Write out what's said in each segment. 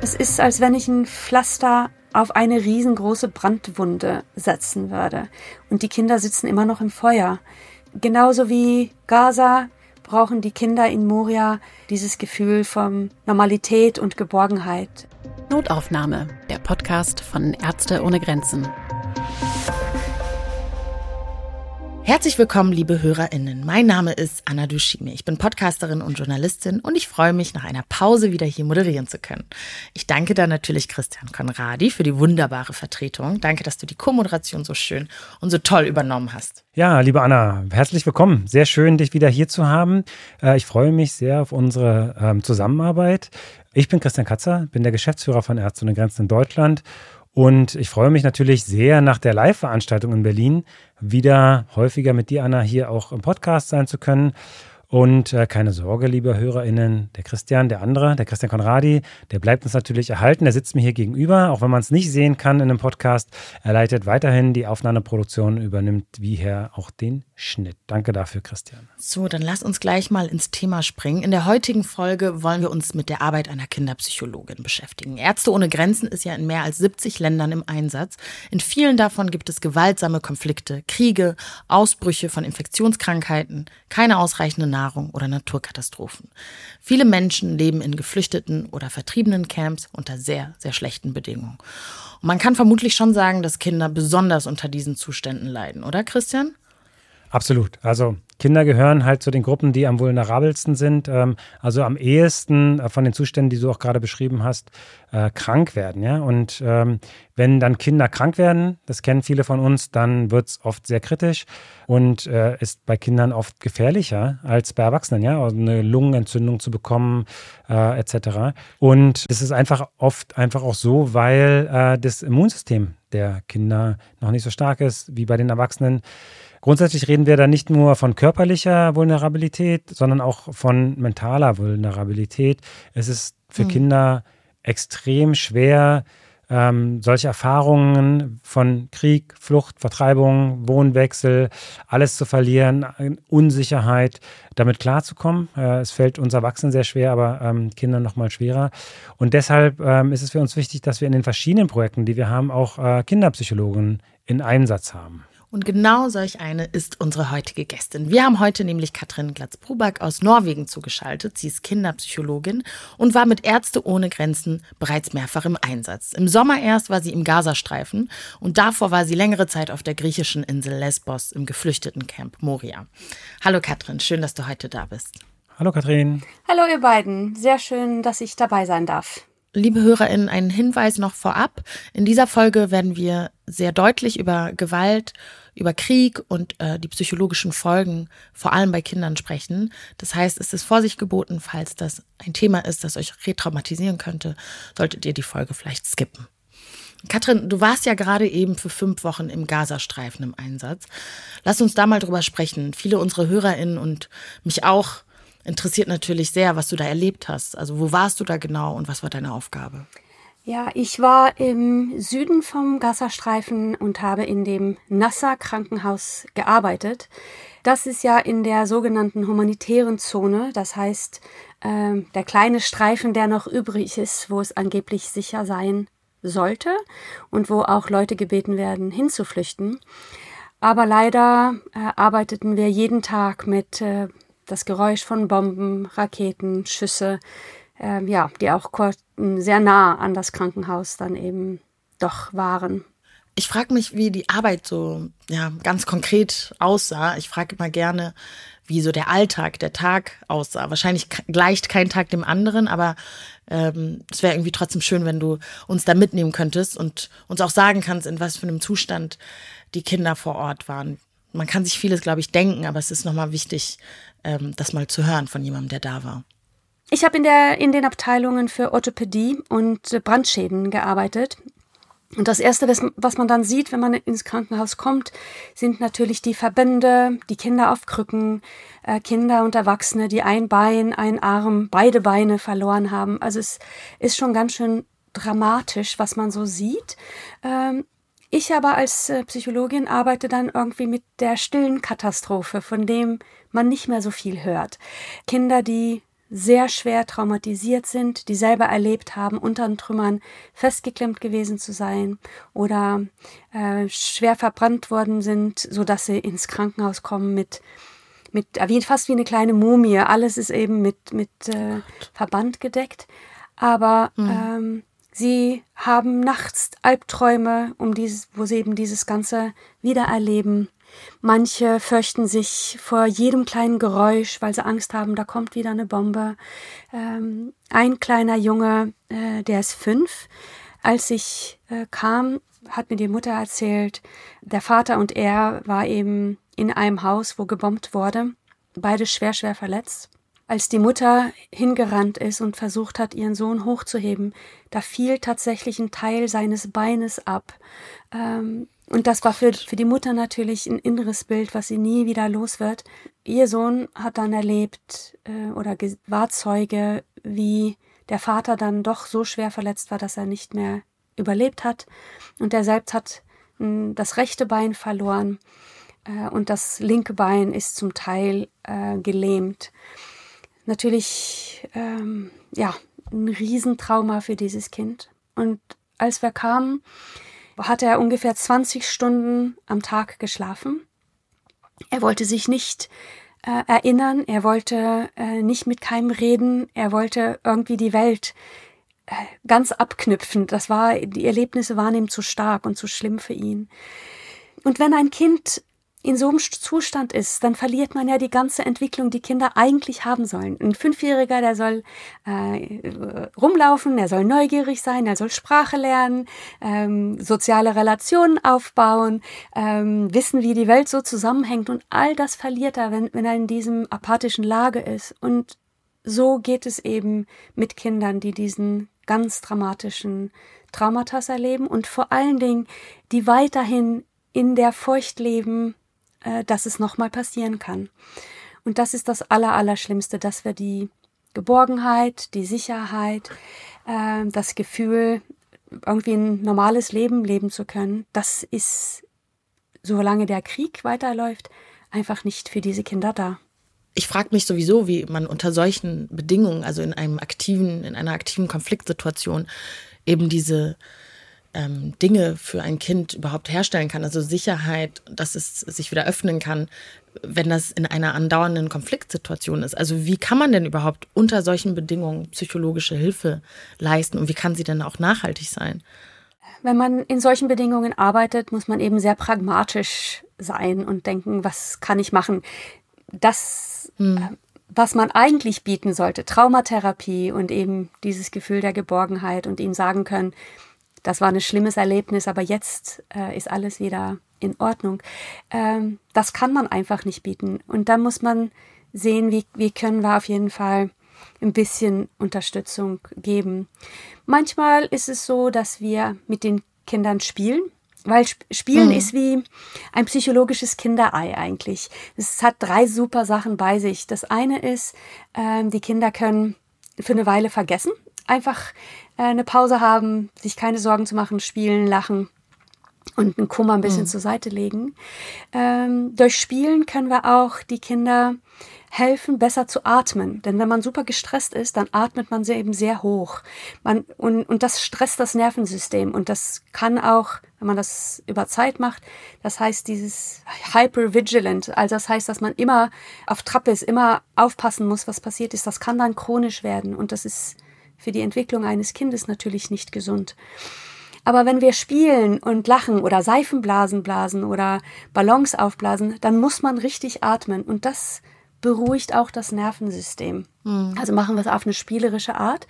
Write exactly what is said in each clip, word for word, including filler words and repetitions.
Es ist, als wenn ich ein Pflaster auf eine riesengroße Brandwunde setzen würde. Und die Kinder sitzen immer noch im Feuer. Genauso wie Gaza brauchen die Kinder in Moria dieses Gefühl von Normalität und Geborgenheit. Notaufnahme, der Podcast von Ärzte ohne Grenzen. Herzlich willkommen, liebe HörerInnen. Mein Name ist Anna Dushime. Ich bin Podcasterin und Journalistin und ich freue mich, nach einer Pause wieder hier moderieren zu können. Ich danke da natürlich Christian Conradi für die wunderbare Vertretung. Danke, dass du die Co-Moderation so schön und so toll übernommen hast. Ja, liebe Anna, herzlich willkommen. Sehr schön, dich wieder hier zu haben. Ich freue mich sehr auf unsere Zusammenarbeit. Ich bin Christian Katzer, bin der Geschäftsführer von Ärzte ohne Grenzen in Deutschland. Und ich freue mich natürlich sehr, nach der Live-Veranstaltung in Berlin wieder häufiger mit dir, Anna, hier auch im Podcast sein zu können. Und äh, keine Sorge, liebe HörerInnen, der Christian, der andere, der Christian Conradi, der bleibt uns natürlich erhalten. Der sitzt mir hier gegenüber, auch wenn man es nicht sehen kann in einem Podcast. Er leitet weiterhin die Aufnahmeproduktion, übernimmt wie her auch den Schnitt. Danke dafür, Christian. So, dann lass uns gleich mal ins Thema springen. In der heutigen Folge wollen wir uns mit der Arbeit einer Kinderpsychologin beschäftigen. Ärzte ohne Grenzen ist ja in mehr als siebzig Ländern im Einsatz. In vielen davon gibt es gewaltsame Konflikte, Kriege, Ausbrüche von Infektionskrankheiten, keine ausreichende Nahrung oder Naturkatastrophen. Viele Menschen leben in geflüchteten oder vertriebenen Camps unter sehr, sehr schlechten Bedingungen. Und man kann vermutlich schon sagen, dass Kinder besonders unter diesen Zuständen leiden, oder Christian? Absolut. Also Kinder gehören halt zu den Gruppen, die am vulnerabelsten sind, ähm, also am ehesten von den Zuständen, die du auch gerade beschrieben hast, äh, krank werden. Ja? Und ähm, wenn dann Kinder krank werden, das kennen viele von uns, dann wird es oft sehr kritisch und äh, ist bei Kindern oft gefährlicher als bei Erwachsenen, ja, also eine Lungenentzündung zu bekommen äh, et cetera. Und es ist einfach oft einfach auch so, weil äh, das Immunsystem der Kinder noch nicht so stark ist wie bei den Erwachsenen. Grundsätzlich reden wir da nicht nur von körperlicher Vulnerabilität, sondern auch von mentaler Vulnerabilität. Es ist für mhm. Kinder extrem schwer, ähm, solche Erfahrungen von Krieg, Flucht, Vertreibung, Wohnwechsel, alles zu verlieren, Unsicherheit, damit klarzukommen. Äh, es fällt uns Erwachsenen sehr schwer, aber ähm, Kindern noch mal schwerer. Und deshalb ähm, ist es für uns wichtig, dass wir in den verschiedenen Projekten, die wir haben, auch äh, Kinderpsychologen in Einsatz haben. Und genau solch eine ist unsere heutige Gästin. Wir haben heute nämlich Katrin Glatz-Bruback aus Norwegen zugeschaltet. Sie ist Kinderpsychologin und war mit Ärzte ohne Grenzen bereits mehrfach im Einsatz. Im Sommer erst war sie im Gazastreifen und davor war sie längere Zeit auf der griechischen Insel Lesbos im Geflüchtetencamp Moria. Hallo Katrin, schön, dass du heute da bist. Hallo Katrin. Hallo ihr beiden, sehr schön, dass ich dabei sein darf. Liebe HörerInnen, einen Hinweis noch vorab. In dieser Folge werden wir sehr deutlich über Gewalt, über Krieg und äh, die psychologischen Folgen vor allem bei Kindern sprechen. Das heißt, es ist Vorsicht geboten, falls das ein Thema ist, das euch retraumatisieren könnte, solltet ihr die Folge vielleicht skippen. Katrin, du warst ja gerade eben für fünf Wochen im Gazastreifen im Einsatz. Lass uns da mal drüber sprechen. Viele unserer HörerInnen und mich auch interessiert natürlich sehr, was du da erlebt hast. Also wo warst du da genau und was war deine Aufgabe? Ja, ich war im Süden vom Gazastreifen und habe in dem Nasser-Krankenhaus gearbeitet. Das ist ja in der sogenannten humanitären Zone, das heißt äh, der kleine Streifen, der noch übrig ist, wo es angeblich sicher sein sollte und wo auch Leute gebeten werden, hinzuflüchten. Aber leider äh, arbeiteten wir jeden Tag mit äh, das Geräusch von Bomben, Raketen, Schüsse, äh, ja, die auch sehr nah an das Krankenhaus dann eben doch waren. Ich frage mich, wie die Arbeit so ja, ganz konkret aussah. Ich frage immer gerne, wie so der Alltag, der Tag aussah. Wahrscheinlich gleicht kein Tag dem anderen, aber ähm, es wäre irgendwie trotzdem schön, wenn du uns da mitnehmen könntest und uns auch sagen kannst, in was für einem Zustand die Kinder vor Ort waren. Man kann sich vieles, glaube ich, denken, aber es ist nochmal wichtig, ähm, das mal zu hören von jemandem, der da war. Ich habe in der in den Abteilungen für Orthopädie und Brandschäden gearbeitet. Und das Erste, was man dann sieht, wenn man ins Krankenhaus kommt, sind natürlich die Verbände, die Kinder auf Krücken, äh, Kinder und Erwachsene, die ein Bein, ein Arm, beide Beine verloren haben. Also es ist schon ganz schön dramatisch, was man so sieht. Ähm, ich aber als äh, Psychologin arbeite dann irgendwie mit der stillen Katastrophe, von dem man nicht mehr so viel hört. Kinder, die sehr schwer traumatisiert sind, die selber erlebt haben, unter den Trümmern festgeklemmt gewesen zu sein oder äh, schwer verbrannt worden sind, sodass sie ins Krankenhaus kommen mit, mit wie, fast wie eine kleine Mumie. Alles ist eben mit, mit äh, Verband gedeckt. Aber mhm. ähm, sie haben nachts Albträume, um dieses, wo sie eben dieses Ganze wiedererleben. Manche fürchten sich vor jedem kleinen Geräusch, weil sie Angst haben, da kommt wieder eine Bombe. Ähm, ein kleiner Junge, äh, der ist fünf. Als ich äh, kam, hat mir die Mutter erzählt, der Vater und er war eben in einem Haus, wo gebombt wurde. Beide schwer, schwer verletzt. Als die Mutter hingerannt ist und versucht hat, ihren Sohn hochzuheben, da fiel tatsächlich ein Teil seines Beines ab. Ähm, Und das war für, für die Mutter natürlich ein inneres Bild, was sie nie wieder los wird. Ihr Sohn hat dann erlebt äh, oder war Zeuge, wie der Vater dann doch so schwer verletzt war, dass er nicht mehr überlebt hat. Und er selbst hat mh, das rechte Bein verloren äh, und das linke Bein ist zum Teil äh, gelähmt. Natürlich, ähm, ja, ein Riesentrauma für dieses Kind. Und als wir kamen, hatte er ungefähr zwanzig Stunden am Tag geschlafen. Er wollte sich nicht äh, erinnern, er wollte äh, nicht mit keinem reden, er wollte irgendwie die Welt äh, ganz abknüpfen. Das war, die Erlebnisse waren ihm zu stark und zu schlimm für ihn. Und wenn ein Kind in so einem Zustand ist, dann verliert man ja die ganze Entwicklung, die Kinder eigentlich haben sollen. Ein Fünfjähriger, der soll äh, rumlaufen, er soll neugierig sein, er soll Sprache lernen, ähm, soziale Relationen aufbauen, ähm, wissen, wie die Welt so zusammenhängt. Und all das verliert er, wenn, wenn er in diesem apathischen Lage ist. Und so geht es eben mit Kindern, die diesen ganz dramatischen Traumata erleben und vor allen Dingen, die weiterhin in der Furcht leben, dass es nochmal passieren kann. Und das ist das Aller, Allerschlimmste, dass wir die Geborgenheit, die Sicherheit, äh, das Gefühl, irgendwie ein normales Leben leben zu können, das ist, solange der Krieg weiterläuft, einfach nicht für diese Kinder da. Ich frage mich sowieso, wie man unter solchen Bedingungen, also in einem aktiven, in einer aktiven Konfliktsituation, eben diese Ähm, Dinge für ein Kind überhaupt herstellen kann, also Sicherheit, dass es sich wieder öffnen kann, wenn das in einer andauernden Konfliktsituation ist. Also wie kann man denn überhaupt unter solchen Bedingungen psychologische Hilfe leisten und wie kann sie denn auch nachhaltig sein? Wenn man in solchen Bedingungen arbeitet, muss man eben sehr pragmatisch sein und denken, was kann ich machen? Das, hm. was man eigentlich bieten sollte, Traumatherapie und eben dieses Gefühl der Geborgenheit und ihm sagen können, das war ein schlimmes Erlebnis, aber jetzt äh, ist alles wieder in Ordnung. Ähm, das kann man einfach nicht bieten. Und da muss man sehen, wie, wie können wir auf jeden Fall ein bisschen Unterstützung geben. Manchmal ist es so, dass wir mit den Kindern spielen, weil Spielen mhm. ist wie ein psychologisches Kinderei eigentlich. Es hat drei super Sachen bei sich. Das eine ist, äh, die Kinder können für eine Weile vergessen, einfach äh, eine Pause haben, sich keine Sorgen zu machen, spielen, lachen und einen Kummer ein bisschen mhm. zur Seite legen. Ähm, durch Spielen können wir auch die Kinder helfen, besser zu atmen. Denn wenn man super gestresst ist, dann atmet man sie eben sehr hoch. Man, und, und das stresst das Nervensystem. Und das kann auch, wenn man das über Zeit macht, das heißt dieses hypervigilant, also das heißt, dass man immer auf Trab ist, immer aufpassen muss, was passiert ist. Das kann dann chronisch werden. Und das ist für die Entwicklung eines Kindes natürlich nicht gesund. Aber wenn wir spielen und lachen oder Seifenblasen blasen oder Ballons aufblasen, dann muss man richtig atmen. Und das beruhigt auch das Nervensystem. Mhm. Also machen wir es auf eine spielerische Art.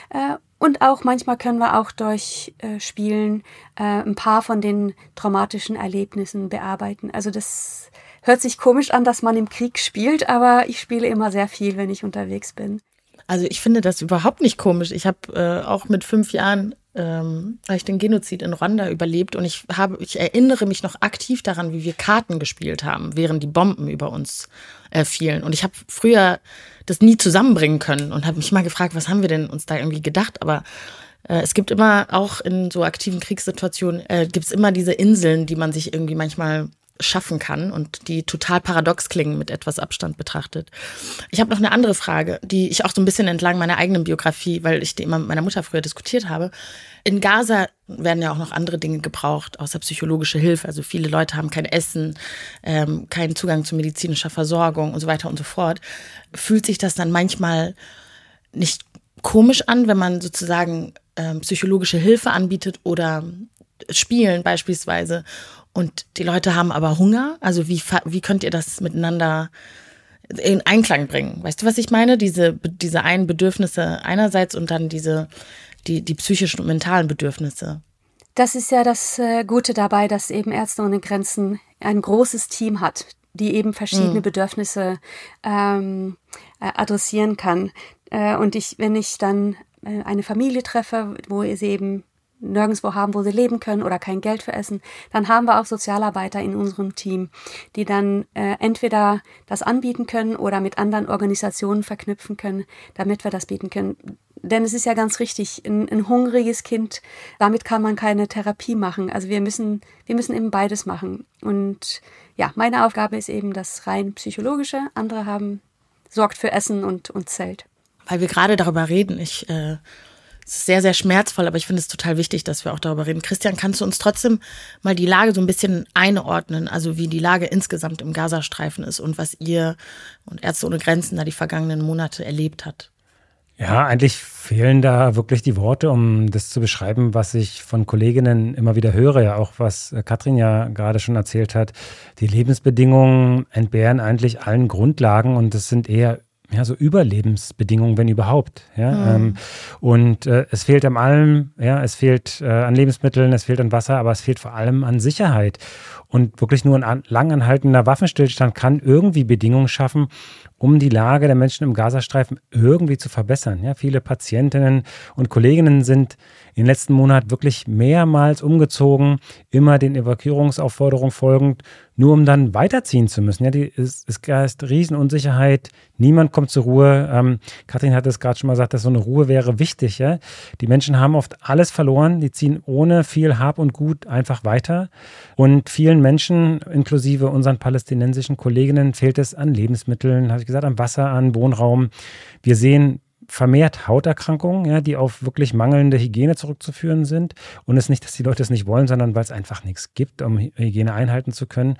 Und auch manchmal können wir auch durch Spielen ein paar von den traumatischen Erlebnissen bearbeiten. Also das hört sich komisch an, dass man im Krieg spielt, aber ich spiele immer sehr viel, wenn ich unterwegs bin. Also ich finde das überhaupt nicht komisch. Ich habe äh, auch mit fünf Jahren ähm, habe ich den Genozid in Ruanda überlebt und ich habe, ich erinnere mich noch aktiv daran, wie wir Karten gespielt haben, während die Bomben über uns äh, fielen. Und ich habe früher das nie zusammenbringen können und habe mich mal gefragt, was haben wir denn uns da irgendwie gedacht? Aber äh, es gibt immer auch in so aktiven Kriegssituationen äh, gibt es immer diese Inseln, die man sich irgendwie manchmal schaffen kann und die total paradox klingen mit etwas Abstand betrachtet. Ich habe noch eine andere Frage, die ich auch so ein bisschen entlang meiner eigenen Biografie, weil ich die immer mit meiner Mutter früher diskutiert habe. In Gaza werden ja auch noch andere Dinge gebraucht, außer psychologische Hilfe. Also viele Leute haben kein Essen, ähm, keinen Zugang zu medizinischer Versorgung und so weiter und so fort. Fühlt sich das dann manchmal nicht komisch an, wenn man sozusagen ähm, psychologische Hilfe anbietet oder Spielen beispielsweise und die Leute haben aber Hunger? Also wie, wie könnt ihr das miteinander in Einklang bringen? Weißt du, was ich meine? Diese, diese einen Bedürfnisse einerseits und dann diese, die, die psychischen und mentalen Bedürfnisse. Das ist ja das äh, Gute dabei, dass eben Ärzte ohne Grenzen ein großes Team hat, die eben verschiedene mhm. Bedürfnisse ähm, äh, adressieren kann. Äh, und ich, wenn ich dann äh, eine Familie treffe, wo sie eben nirgendwo haben, wo sie leben können oder kein Geld für Essen, dann haben wir auch Sozialarbeiter in unserem Team, die dann äh, entweder das anbieten können oder mit anderen Organisationen verknüpfen können, damit wir das bieten können. Denn es ist ja ganz richtig, ein, ein hungriges Kind, damit kann man keine Therapie machen. Also wir müssen, wir müssen eben beides machen. Und ja, meine Aufgabe ist eben das rein psychologische. Andere haben, sorgt für Essen und, und Zelt. Weil wir gerade darüber reden, ich äh es ist sehr, sehr schmerzvoll, aber ich finde es total wichtig, dass wir auch darüber reden. Christian, kannst du uns trotzdem mal die Lage so ein bisschen einordnen, also wie die Lage insgesamt im Gazastreifen ist und was ihr und Ärzte ohne Grenzen da die vergangenen Monate erlebt hat? Ja, eigentlich fehlen da wirklich die Worte, um das zu beschreiben, was ich von Kolleginnen immer wieder höre, ja auch was Katrin ja gerade schon erzählt hat. Die Lebensbedingungen entbehren eigentlich allen Grundlagen und es sind eher ja, so Überlebensbedingungen, wenn überhaupt. Ja, mhm. ähm, und äh, es fehlt an allem, ja, es fehlt äh, an Lebensmitteln, es fehlt an Wasser, aber es fehlt vor allem an Sicherheit. Und wirklich nur ein an, langanhaltender Waffenstillstand kann irgendwie Bedingungen schaffen, um die Lage der Menschen im Gazastreifen irgendwie zu verbessern. Ja, viele Patientinnen und Kolleginnen sind in den letzten Monaten wirklich mehrmals umgezogen, immer den Evakuierungsaufforderungen folgend, nur um dann weiterziehen zu müssen. Ja, die, es, es ist Riesenunsicherheit, niemand kommt zur Ruhe. Ähm, Katrin hat es gerade schon mal gesagt, dass so eine Ruhe wäre wichtig. Ja? Die Menschen haben oft alles verloren, die ziehen ohne viel Hab und Gut einfach weiter. Und vielen Menschen, inklusive unseren palästinensischen Kolleginnen, fehlt es an Lebensmitteln, habe ich gesagt, an Wasser, an Wohnraum. Wir sehen vermehrt Hauterkrankungen, ja, die auf wirklich mangelnde Hygiene zurückzuführen sind. Und es ist nicht, dass die Leute es nicht wollen, sondern weil es einfach nichts gibt, um Hygiene einhalten zu können.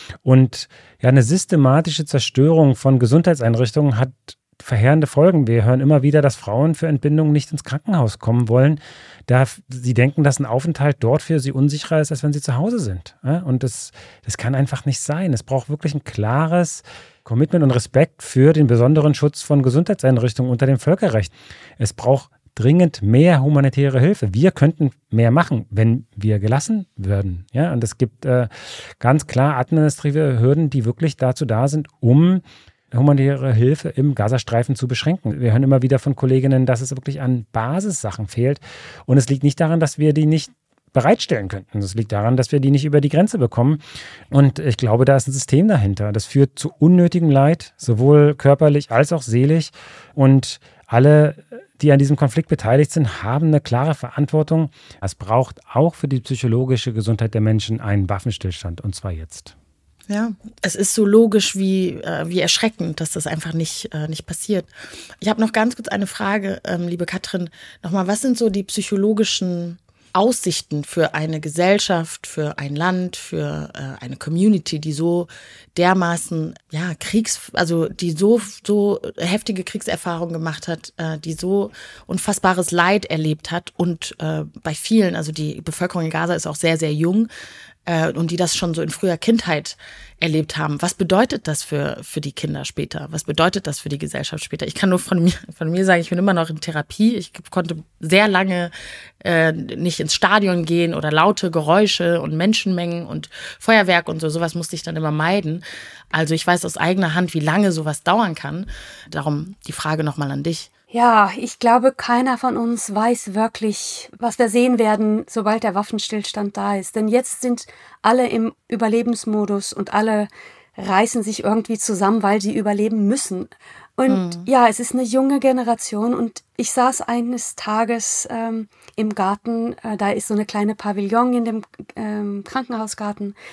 Und ja, eine systematische Zerstörung von Gesundheitseinrichtungen hat verheerende Folgen. Wir hören immer wieder, dass Frauen für Entbindungen nicht ins Krankenhaus kommen wollen, da sie denken, dass ein Aufenthalt dort für sie unsicherer ist, als wenn sie zu Hause sind. Ja, und das, das kann einfach nicht sein. Es braucht wirklich ein klares Commitment und Respekt für den besonderen Schutz von Gesundheitseinrichtungen unter dem Völkerrecht. Es braucht dringend mehr humanitäre Hilfe. Wir könnten mehr machen, wenn wir gelassen würden. Ja, und es gibt äh, ganz klar administrative Hürden, die wirklich dazu da sind, um humanitäre Hilfe im Gazastreifen zu beschränken. Wir hören immer wieder von Kolleginnen, dass es wirklich an Basissachen fehlt. Und es liegt nicht daran, dass wir die nicht bereitstellen könnten. Das liegt daran, dass wir die nicht über die Grenze bekommen. Und ich glaube, da ist ein System dahinter. Das führt zu unnötigem Leid, sowohl körperlich als auch seelisch. Und alle, die an diesem Konflikt beteiligt sind, haben eine klare Verantwortung. Es braucht auch für die psychologische Gesundheit der Menschen einen Waffenstillstand, und zwar jetzt. Ja, es ist so logisch wie, äh, wie erschreckend, dass das einfach nicht, äh, nicht passiert. Ich habe noch ganz kurz eine Frage, ähm, liebe Katrin. Nochmal, was sind so die psychologischen Aussichten für eine Gesellschaft, für ein Land, für äh, eine Community, die so dermaßen, ja, Kriegs, also die so, so heftige Kriegserfahrungen gemacht hat, äh, die so unfassbares Leid erlebt hat und äh, bei vielen, also die Bevölkerung in Gaza ist auch sehr, sehr jung, und die das schon so in früher Kindheit erlebt haben. Was bedeutet das für, für die Kinder später? Was bedeutet das für die Gesellschaft später? Ich kann nur von mir, von mir sagen, ich bin immer noch in Therapie. Ich konnte sehr lange äh, nicht ins Stadion gehen oder laute Geräusche und Menschenmengen und Feuerwerk und so. Sowas musste ich dann immer meiden. Also ich weiß aus eigener Hand, wie lange sowas dauern kann. Darum die Frage nochmal an dich. Ja, ich glaube, keiner von uns weiß wirklich, was wir sehen werden, sobald der Waffenstillstand da ist. Denn jetzt sind alle im Überlebensmodus und alle reißen sich irgendwie zusammen, weil sie überleben müssen. Und mhm. ja, es ist eine junge Generation und ich saß eines Tages ähm, im Garten, äh, da ist so eine kleine Pavillon in dem ähm, Krankenhausgarten.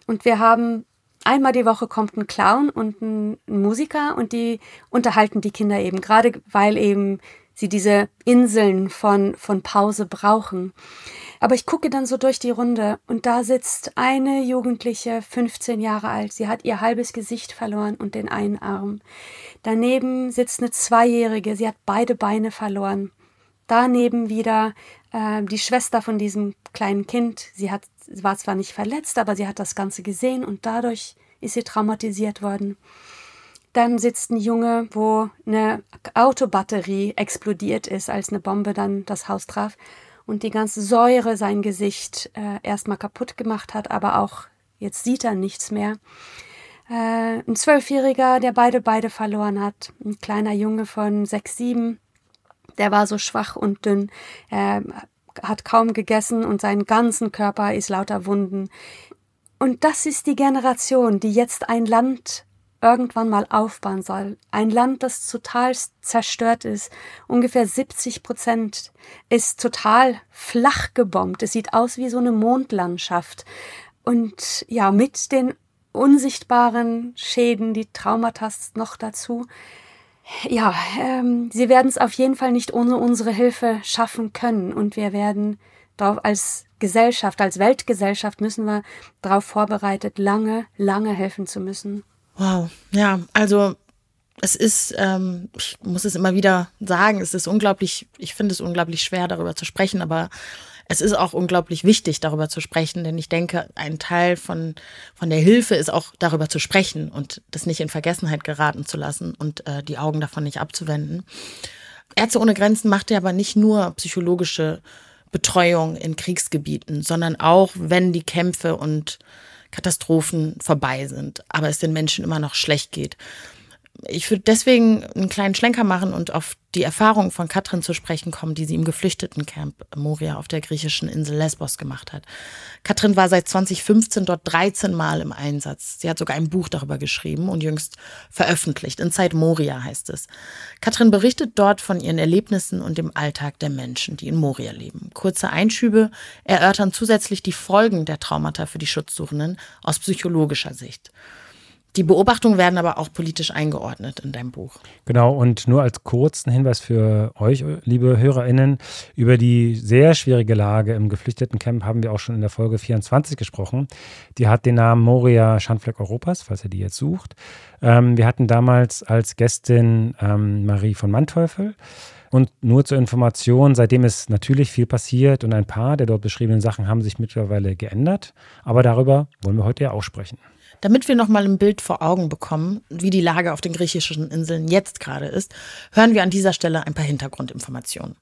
Und wir haben einmal die Woche kommt ein Clown und ein Musiker und die unterhalten die Kinder eben, gerade weil eben sie diese Inseln von, von Pause brauchen. Aber ich gucke dann so durch die Runde und da sitzt eine Jugendliche, fünfzehn Jahre alt. Sie hat ihr halbes Gesicht verloren und den einen Arm. Daneben sitzt eine Zweijährige, sie hat beide Beine verloren. Daneben wieder äh, die Schwester von diesem kleinen Kind. Sie hat, war zwar nicht verletzt, aber sie hat das Ganze gesehen und dadurch ist sie traumatisiert worden. Dann sitzt ein Junge, wo eine Autobatterie explodiert ist, als eine Bombe dann das Haus traf und die ganze Säure sein Gesicht äh, erstmal kaputt gemacht hat, aber auch jetzt sieht er nichts mehr. Äh, ein Zwölfjähriger, der beide beide verloren hat. Ein kleiner Junge von sechs, sieben, der war so schwach und dünn, äh, hat kaum gegessen und sein ganzen Körper ist lauter Wunden. Und das ist die Generation, die jetzt ein Land irgendwann mal aufbauen soll. Ein Land, das total zerstört ist. Ungefähr siebzig Prozent ist total flach gebombt. Es sieht aus wie so eine Mondlandschaft. Und ja, mit den unsichtbaren Schäden, die Traumata noch dazu. Ja, ähm, sie werden es auf jeden Fall nicht ohne unsere Hilfe schaffen können. Und wir werden darauf als Gesellschaft, als Weltgesellschaft müssen wir darauf vorbereitet, lange, lange helfen zu müssen. Wow, ja, also es ist, ähm, ich muss es immer wieder sagen, es ist unglaublich, ich finde es unglaublich schwer, darüber zu sprechen, aber es ist auch unglaublich wichtig, darüber zu sprechen, denn ich denke, ein Teil von, von der Hilfe ist auch, darüber zu sprechen und das nicht in Vergessenheit geraten zu lassen und äh, die Augen davon nicht abzuwenden. Ärzte ohne Grenzen macht ja aber nicht nur psychologische Betreuung in Kriegsgebieten, sondern auch, wenn die Kämpfe und Katastrophen vorbei sind, aber es den Menschen immer noch schlecht geht. Ich würde deswegen einen kleinen Schlenker machen und auf die Erfahrung von Katrin zu sprechen kommen, die sie im Geflüchtetencamp Moria auf der griechischen Insel Lesbos gemacht hat. Katrin war seit zwanzig fünfzehn dort dreizehn Mal im Einsatz. Sie hat sogar ein Buch darüber geschrieben und jüngst veröffentlicht. In Zeit Moria heißt es. Katrin berichtet dort von ihren Erlebnissen und dem Alltag der Menschen, die in Moria leben. Kurze Einschübe erörtern zusätzlich die Folgen der Traumata für die Schutzsuchenden aus psychologischer Sicht. Die Beobachtungen werden aber auch politisch eingeordnet in deinem Buch. Genau, und nur als kurzen Hinweis für euch, liebe HörerInnen, über die sehr schwierige Lage im Geflüchtetencamp haben wir auch schon in der Folge vierundzwanzig gesprochen. Die hat den Namen Moria Schandfleck Europas, falls ihr die jetzt sucht. Ähm, wir hatten damals als Gästin ähm, Marie von Manteuffel. Und nur zur Information, seitdem ist natürlich viel passiert und ein paar der dort beschriebenen Sachen haben sich mittlerweile geändert. Aber darüber wollen wir heute ja auch sprechen. Damit wir nochmal ein Bild vor Augen bekommen, wie die Lage auf den griechischen Inseln jetzt gerade ist, hören wir an dieser Stelle ein paar Hintergrundinformationen.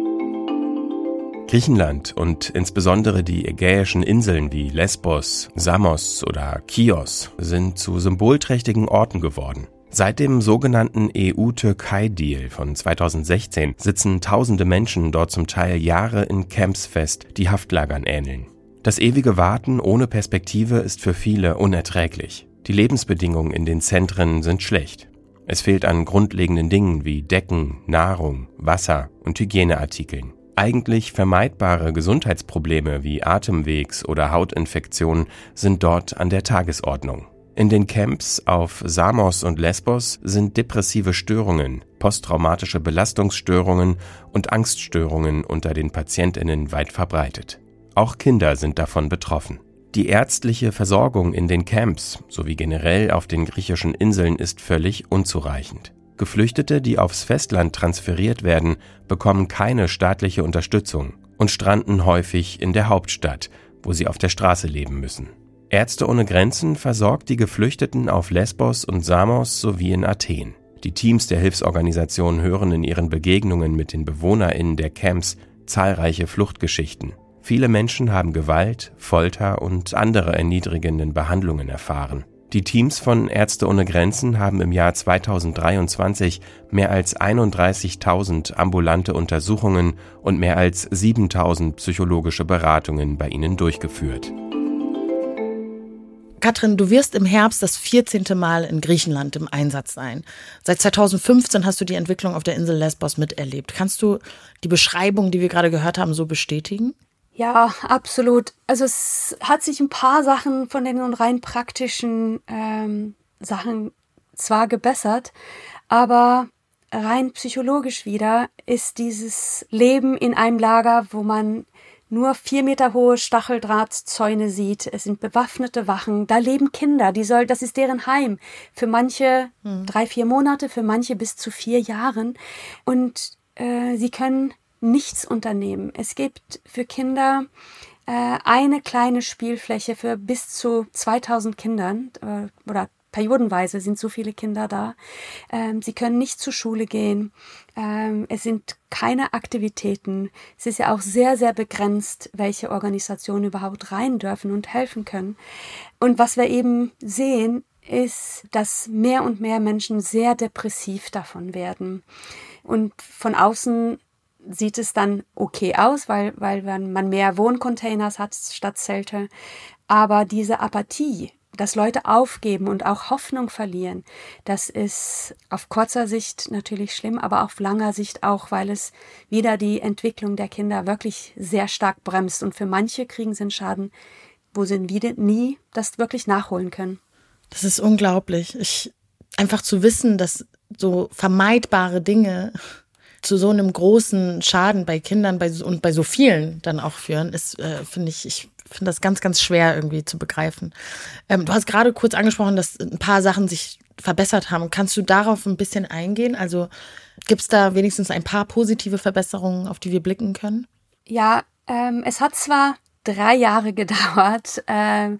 Griechenland und insbesondere die ägäischen Inseln wie Lesbos, Samos oder Chios sind zu symbolträchtigen Orten geworden. Seit dem sogenannten E U-Türkei-Deal von zweitausendsechzehn sitzen tausende Menschen dort zum Teil Jahre in Camps fest, die Haftlagern ähneln. Das ewige Warten ohne Perspektive ist für viele unerträglich. Die Lebensbedingungen in den Zentren sind schlecht. Es fehlt an grundlegenden Dingen wie Decken, Nahrung, Wasser und Hygieneartikeln. Eigentlich vermeidbare Gesundheitsprobleme wie Atemwegs- oder Hautinfektionen sind dort an der Tagesordnung. In den Camps auf Samos und Lesbos sind depressive Störungen, posttraumatische Belastungsstörungen und Angststörungen unter den PatientInnen weit verbreitet. Auch Kinder sind davon betroffen. Die ärztliche Versorgung in den Camps sowie generell auf den griechischen Inseln ist völlig unzureichend. Geflüchtete, die aufs Festland transferiert werden, bekommen keine staatliche Unterstützung und stranden häufig in der Hauptstadt, wo sie auf der Straße leben müssen. Ärzte ohne Grenzen versorgt die Geflüchteten auf Lesbos und Samos sowie in Athen. Die Teams der Hilfsorganisation hören in ihren Begegnungen mit den BewohnerInnen der Camps zahlreiche Fluchtgeschichten. Viele Menschen haben Gewalt, Folter und andere erniedrigenden Behandlungen erfahren. Die Teams von Ärzte ohne Grenzen haben im Jahr zweitausenddreiundzwanzig mehr als einunddreißigtausend ambulante Untersuchungen und mehr als siebentausend psychologische Beratungen bei ihnen durchgeführt. Katrin, du wirst im Herbst das vierzehnte Mal in Griechenland im Einsatz sein. Seit zweitausendfünfzehn hast du die Entwicklung auf der Insel Lesbos miterlebt. Kannst du die Beschreibung, die wir gerade gehört haben, so bestätigen? Ja, absolut. Also es hat sich ein paar Sachen von den rein praktischen ähm, Sachen zwar gebessert, aber rein psychologisch wieder ist dieses Leben in einem Lager, wo man nur vier Meter hohe Stacheldrahtzäune sieht. Es sind bewaffnete Wachen. Da leben Kinder. Die soll, das ist deren Heim. Für manche hm. drei, vier Monate, für manche bis zu vier Jahren. Und äh, sie können nichts unternehmen. Es gibt für Kinder äh, eine kleine Spielfläche für bis zu zweitausend Kindern äh, oder periodenweise sind so viele Kinder da. Ähm, sie können nicht zur Schule gehen. Ähm, es sind keine Aktivitäten. Es ist ja auch sehr, sehr begrenzt, welche Organisationen überhaupt rein dürfen und helfen können. Und was wir eben sehen, ist, dass mehr und mehr Menschen sehr depressiv davon werden. Und von außen sieht es dann okay aus, weil, weil man mehr Wohncontainers hat statt Zelte. Aber diese Apathie, dass Leute aufgeben und auch Hoffnung verlieren, das ist auf kurzer Sicht natürlich schlimm, aber auf langer Sicht auch, weil es wieder die Entwicklung der Kinder wirklich sehr stark bremst. Und für manche kriegen sie einen Schaden, wo sie wieder nie das wirklich nachholen können. Das ist unglaublich. Ich, einfach zu wissen, dass so vermeidbare Dinge zu so einem großen Schaden bei Kindern bei, und bei so vielen dann auch führen, ist, äh, finde ich, ich finde das ganz, ganz schwer irgendwie zu begreifen. Ähm, du hast gerade kurz angesprochen, dass ein paar Sachen sich verbessert haben. Kannst du darauf ein bisschen eingehen? Also gibt es da wenigstens ein paar positive Verbesserungen, auf die wir blicken können? Ja, ähm, es hat zwar drei Jahre gedauert, äh,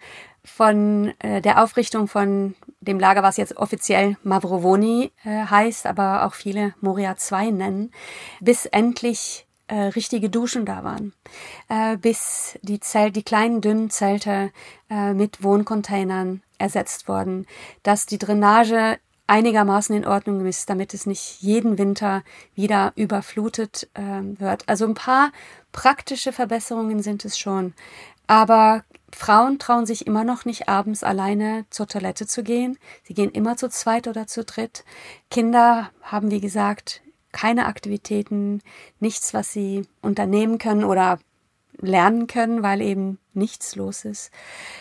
von äh, der Aufrichtung von dem Lager, was jetzt offiziell Mavrovony äh, heißt, aber auch viele Moria zwei nennen, bis endlich äh, richtige Duschen da waren, äh, bis die Zelt, die kleinen dünnen Zelte äh, mit Wohncontainern ersetzt wurden, dass die Drainage einigermaßen in Ordnung ist, damit es nicht jeden Winter wieder überflutet äh, wird. Also ein paar praktische Verbesserungen sind es schon, aber Frauen trauen sich immer noch nicht, abends alleine zur Toilette zu gehen. Sie gehen immer zu zweit oder zu dritt. Kinder haben, wie gesagt, keine Aktivitäten, nichts, was sie unternehmen können oder lernen können, weil eben nichts los ist.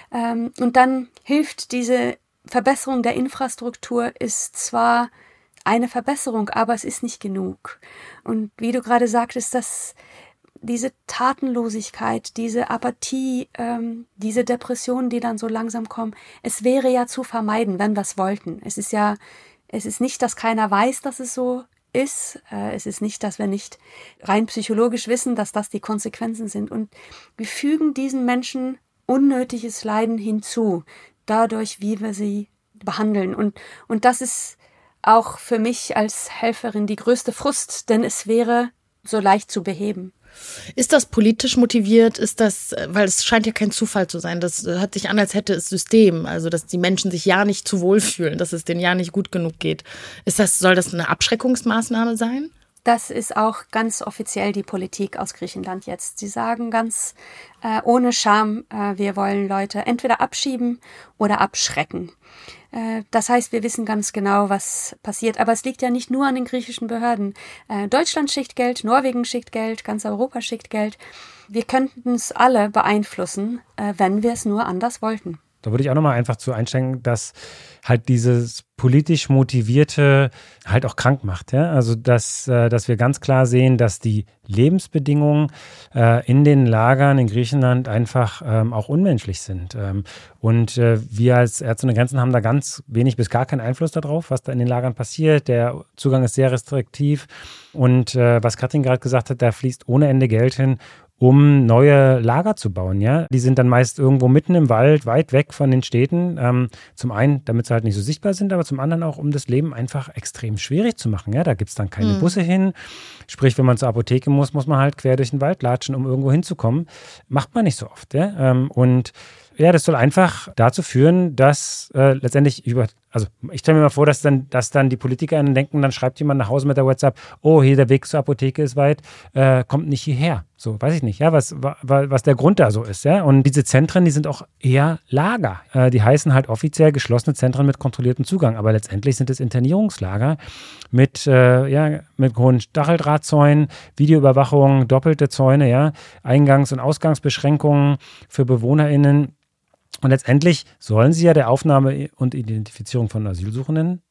Und dann hilft diese Verbesserung der Infrastruktur, ist zwar eine Verbesserung, aber es ist nicht genug. Und wie du gerade sagtest, dass diese Tatenlosigkeit, diese Apathie, ähm, diese Depressionen, die dann so langsam kommen, es wäre ja zu vermeiden, wenn wir es wollten. Es ist ja, es ist nicht, dass keiner weiß, dass es so ist. Äh, es ist nicht, dass wir nicht rein psychologisch wissen, dass das die Konsequenzen sind. Und wir fügen diesen Menschen unnötiges Leiden hinzu, dadurch, wie wir sie behandeln. Und, und das ist auch für mich als Helferin die größte Frust, denn es wäre so leicht zu beheben. Ist das politisch motiviert? Ist das, weil es scheint ja kein Zufall zu sein, das hört sich an, als hätte es System, also dass die Menschen sich ja nicht zu wohl fühlen, dass es denen ja nicht gut genug geht. Ist das, soll das eine Abschreckungsmaßnahme sein? Das ist auch ganz offiziell die Politik aus Griechenland jetzt. Sie sagen ganz äh, ohne Scham, äh, wir wollen Leute entweder abschieben oder abschrecken. Äh, das heißt, wir wissen ganz genau, was passiert. Aber es liegt ja nicht nur an den griechischen Behörden. Äh, Deutschland schickt Geld, Norwegen schickt Geld, ganz Europa schickt Geld. Wir könnten es alle beeinflussen, äh, wenn wir es nur anders wollten. Da würde ich auch nochmal einfach zu einsteigen, dass halt dieses politisch Motivierte halt auch krank macht. Ja? Also, dass, äh, dass wir ganz klar sehen, dass die Lebensbedingungen äh, in den Lagern in Griechenland einfach ähm, auch unmenschlich sind. Ähm, und äh, wir als Ärzte ohne Grenzen haben da ganz wenig bis gar keinen Einfluss darauf, was da in den Lagern passiert. Der Zugang ist sehr restriktiv. Und äh, was Katrin gerade gesagt hat, da fließt ohne Ende Geld hin, um neue Lager zu bauen, ja. Die sind dann meist irgendwo mitten im Wald, weit weg von den Städten. Ähm, zum einen, damit sie halt nicht so sichtbar sind, aber zum anderen auch, um das Leben einfach extrem schwierig zu machen, ja. Da gibt es dann keine mhm. Busse hin. Sprich, wenn man zur Apotheke muss, muss man halt quer durch den Wald latschen, um irgendwo hinzukommen. Macht man nicht so oft, ja. Ähm, und ja, das soll einfach dazu führen, dass äh, letztendlich, ich Also ich stelle mir mal vor, dass dann, dass dann die PolitikerInnen denken, dann schreibt jemand nach Hause mit der WhatsApp, oh, hier der Weg zur Apotheke ist weit, äh, kommt nicht hierher. So, weiß ich nicht, ja, was, was der Grund da so ist, ja. Und diese Zentren, die sind auch eher Lager. Äh, die heißen halt offiziell geschlossene Zentren mit kontrolliertem Zugang, aber letztendlich sind es Internierungslager mit, äh, ja, mit hohen Stacheldrahtzäunen, Videoüberwachung, doppelte Zäune, ja, Eingangs- und Ausgangsbeschränkungen für BewohnerInnen. Und letztendlich sollen sie ja der Aufnahme und Identifizierung von Asylsuchenden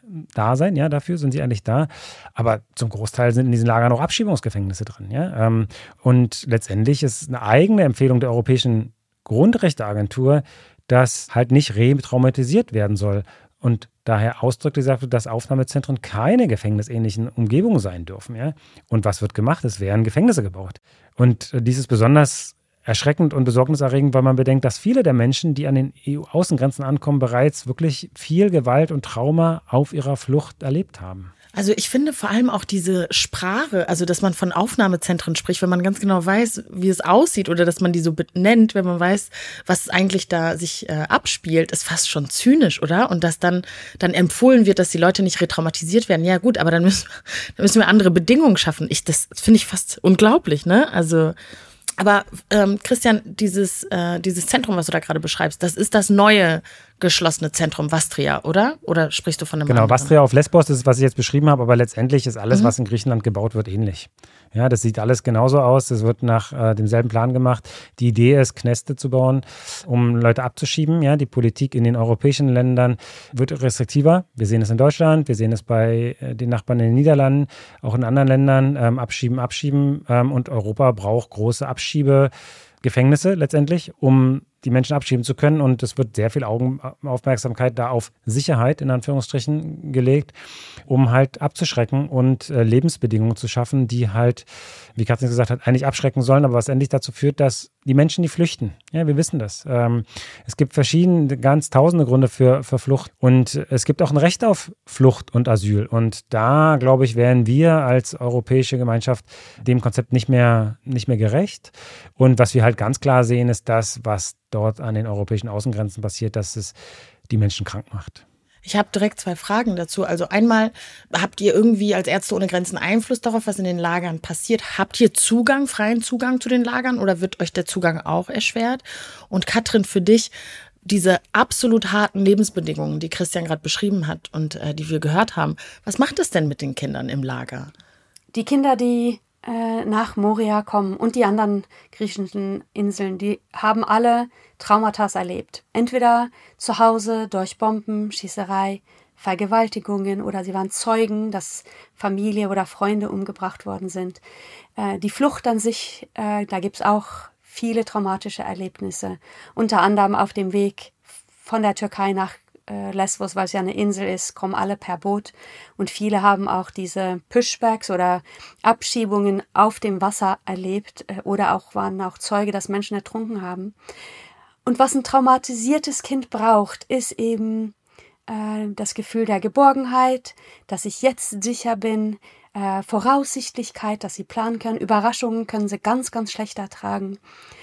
da sein, ja, dafür sind sie eigentlich da. Aber zum Großteil sind in diesen Lagern auch Abschiebungsgefängnisse drin, ja. Und letztendlich ist eine eigene Empfehlung der Europäischen Grundrechteagentur, dass halt nicht retraumatisiert werden soll. Und daher ausdrücklich sagt, dass Aufnahmezentren keine gefängnisähnlichen Umgebungen sein dürfen, ja. Und was wird gemacht? Es werden Gefängnisse gebaut. Und dies ist besonders erschreckend und besorgniserregend, weil man bedenkt, dass viele der Menschen, die an den E U-Außengrenzen ankommen, bereits wirklich viel Gewalt und Trauma auf ihrer Flucht erlebt haben. Also ich finde vor allem auch diese Sprache, also dass man von Aufnahmezentren spricht, wenn man ganz genau weiß, wie es aussieht oder dass man die so benennt, wenn man weiß, was eigentlich da sich äh, abspielt, ist fast schon zynisch, oder? Und dass dann dann empfohlen wird, dass die Leute nicht retraumatisiert werden. Ja gut, aber dann müssen, dann müssen wir andere Bedingungen schaffen. Ich, das finde ich fast unglaublich, ne? Also aber ähm, Christian, dieses, äh, dieses Zentrum, was du da gerade beschreibst, das ist das neue geschlossene Zentrum Vastria, oder? Oder sprichst du von einem Genau, anderen? Vastria auf Lesbos, das ist, was ich jetzt beschrieben habe, aber letztendlich ist alles, Mhm. was in Griechenland gebaut wird, ähnlich. Ja, das sieht alles genauso aus, das wird nach äh, demselben Plan gemacht. Die Idee ist, Kneste zu bauen, um Leute abzuschieben. Ja, die Politik in den europäischen Ländern wird restriktiver. Wir sehen es in Deutschland, wir sehen es bei äh, den Nachbarn in den Niederlanden, auch in anderen Ländern. Ähm, abschieben, abschieben. Ähm, und Europa braucht große Abschiebegefängnisse letztendlich, um die Menschen abschieben zu können. Und es wird sehr viel Augenaufmerksamkeit da auf Sicherheit, in Anführungsstrichen, gelegt, um halt abzuschrecken und äh, Lebensbedingungen zu schaffen, die halt, wie Katrin gesagt hat, eigentlich abschrecken sollen, aber was endlich dazu führt, dass die Menschen, die flüchten, ja, wir wissen das. Ähm, es gibt verschiedene, ganz tausende Gründe für, für Flucht und es gibt auch ein Recht auf Flucht und Asyl. Und da, glaube ich, wären wir als europäische Gemeinschaft dem Konzept nicht mehr, nicht mehr gerecht. Und was wir halt ganz klar sehen, ist das, was dort an den europäischen Außengrenzen passiert, dass es die Menschen krank macht. Ich habe direkt zwei Fragen dazu. Also einmal, habt ihr irgendwie als Ärzte ohne Grenzen Einfluss darauf, was in den Lagern passiert? Habt ihr Zugang, freien Zugang zu den Lagern oder wird euch der Zugang auch erschwert? Und Katrin, für dich, diese absolut harten Lebensbedingungen, die Christian gerade beschrieben hat und äh, die wir gehört haben, was macht es denn mit den Kindern im Lager? Die Kinder, die äh, nach Moria kommen und die anderen griechischen Inseln, die haben alle Traumata erlebt. Entweder zu Hause durch Bomben, Schießerei, Vergewaltigungen oder sie waren Zeugen, dass Familie oder Freunde umgebracht worden sind. Äh, die Flucht an sich, äh, da gibt's auch viele traumatische Erlebnisse. Unter anderem auf dem Weg von der Türkei nach Lesbos, weil es ja eine Insel ist, kommen alle per Boot und viele haben auch diese Pushbacks oder Abschiebungen auf dem Wasser erlebt oder auch waren auch Zeuge, dass Menschen ertrunken haben. Und was ein traumatisiertes Kind braucht, ist eben äh, das Gefühl der Geborgenheit, dass ich jetzt sicher bin, äh, Voraussichtlichkeit, dass sie planen können, Überraschungen können sie ganz, ganz schlecht ertragen.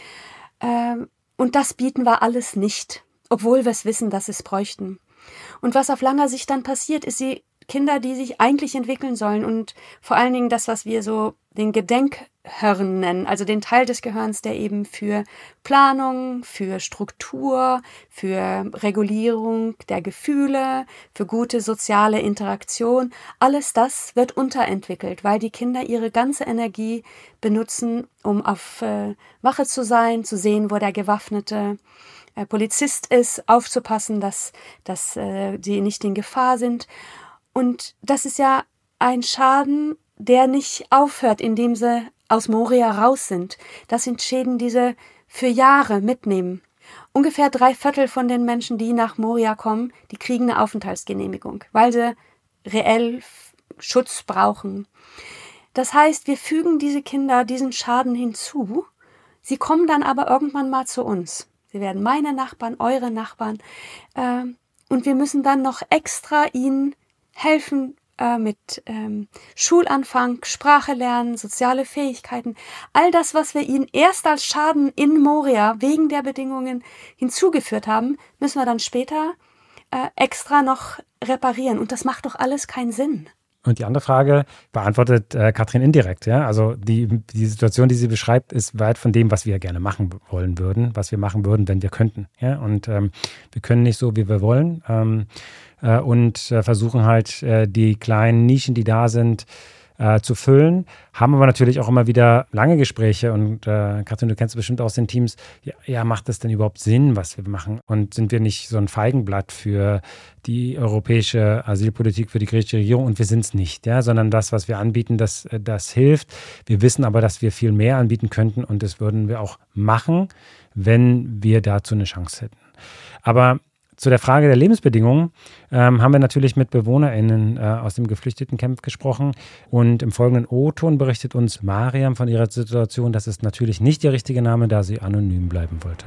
Äh, und das bieten wir alles nicht, obwohl wir es wissen, dass sie es bräuchten. Und was auf langer Sicht dann passiert, ist die Kinder, die sich eigentlich entwickeln sollen und vor allen Dingen das, was wir so den Gedenkhirn nennen, also den Teil des Gehirns, der eben für Planung, für Struktur, für Regulierung der Gefühle, für gute soziale Interaktion, alles das wird unterentwickelt, weil die Kinder ihre ganze Energie benutzen, um auf äh, Wache zu sein, zu sehen, wo der gewaffnete Polizist ist, aufzupassen, dass, dass äh, sie nicht in Gefahr sind. Und das ist ja ein Schaden, der nicht aufhört, indem sie aus Moria raus sind. Das sind Schäden, die sie für Jahre mitnehmen. Ungefähr drei Viertel von den Menschen, die nach Moria kommen, die kriegen eine Aufenthaltsgenehmigung, weil sie reell Schutz brauchen. Das heißt, wir fügen diese Kinder diesen Schaden hinzu. Sie kommen dann aber irgendwann mal zu uns. Sie werden meine Nachbarn, eure Nachbarn. Äh, und wir müssen dann noch extra ihnen helfen äh, mit ähm, Schulanfang, Sprache lernen, soziale Fähigkeiten. All das, was wir ihnen erst als Schaden in Moria wegen der Bedingungen hinzugeführt haben, müssen wir dann später äh, extra noch reparieren. Und das macht doch alles keinen Sinn. Und die andere Frage beantwortet äh, Katrin indirekt. Ja? Also die, die Situation, die sie beschreibt, ist weit von dem, was wir gerne machen wollen würden, was wir machen würden, wenn wir könnten. Ja? Und ähm, wir können nicht so, wie wir wollen. Ähm, äh, und äh, versuchen halt, äh, die kleinen Nischen, die da sind, äh, zu füllen. Haben aber natürlich auch immer wieder lange Gespräche. Und äh, Katrin, du kennst bestimmt aus den Teams, ja, ja, macht das denn überhaupt Sinn, was wir machen? Und sind wir nicht so ein Feigenblatt für die europäische Asylpolitik, für die griechische Regierung? Und wir sind es nicht, ja, sondern das, was wir anbieten, das, das hilft. Wir wissen aber, dass wir viel mehr anbieten könnten und das würden wir auch machen, wenn wir dazu eine Chance hätten. Aber zu der Frage der Lebensbedingungen ähm, haben wir natürlich mit BewohnerInnen äh, aus dem Geflüchtetencamp gesprochen. Und im folgenden O-Ton berichtet uns Mariam von ihrer Situation. Das ist natürlich nicht der richtige Name, da sie anonym bleiben wollte.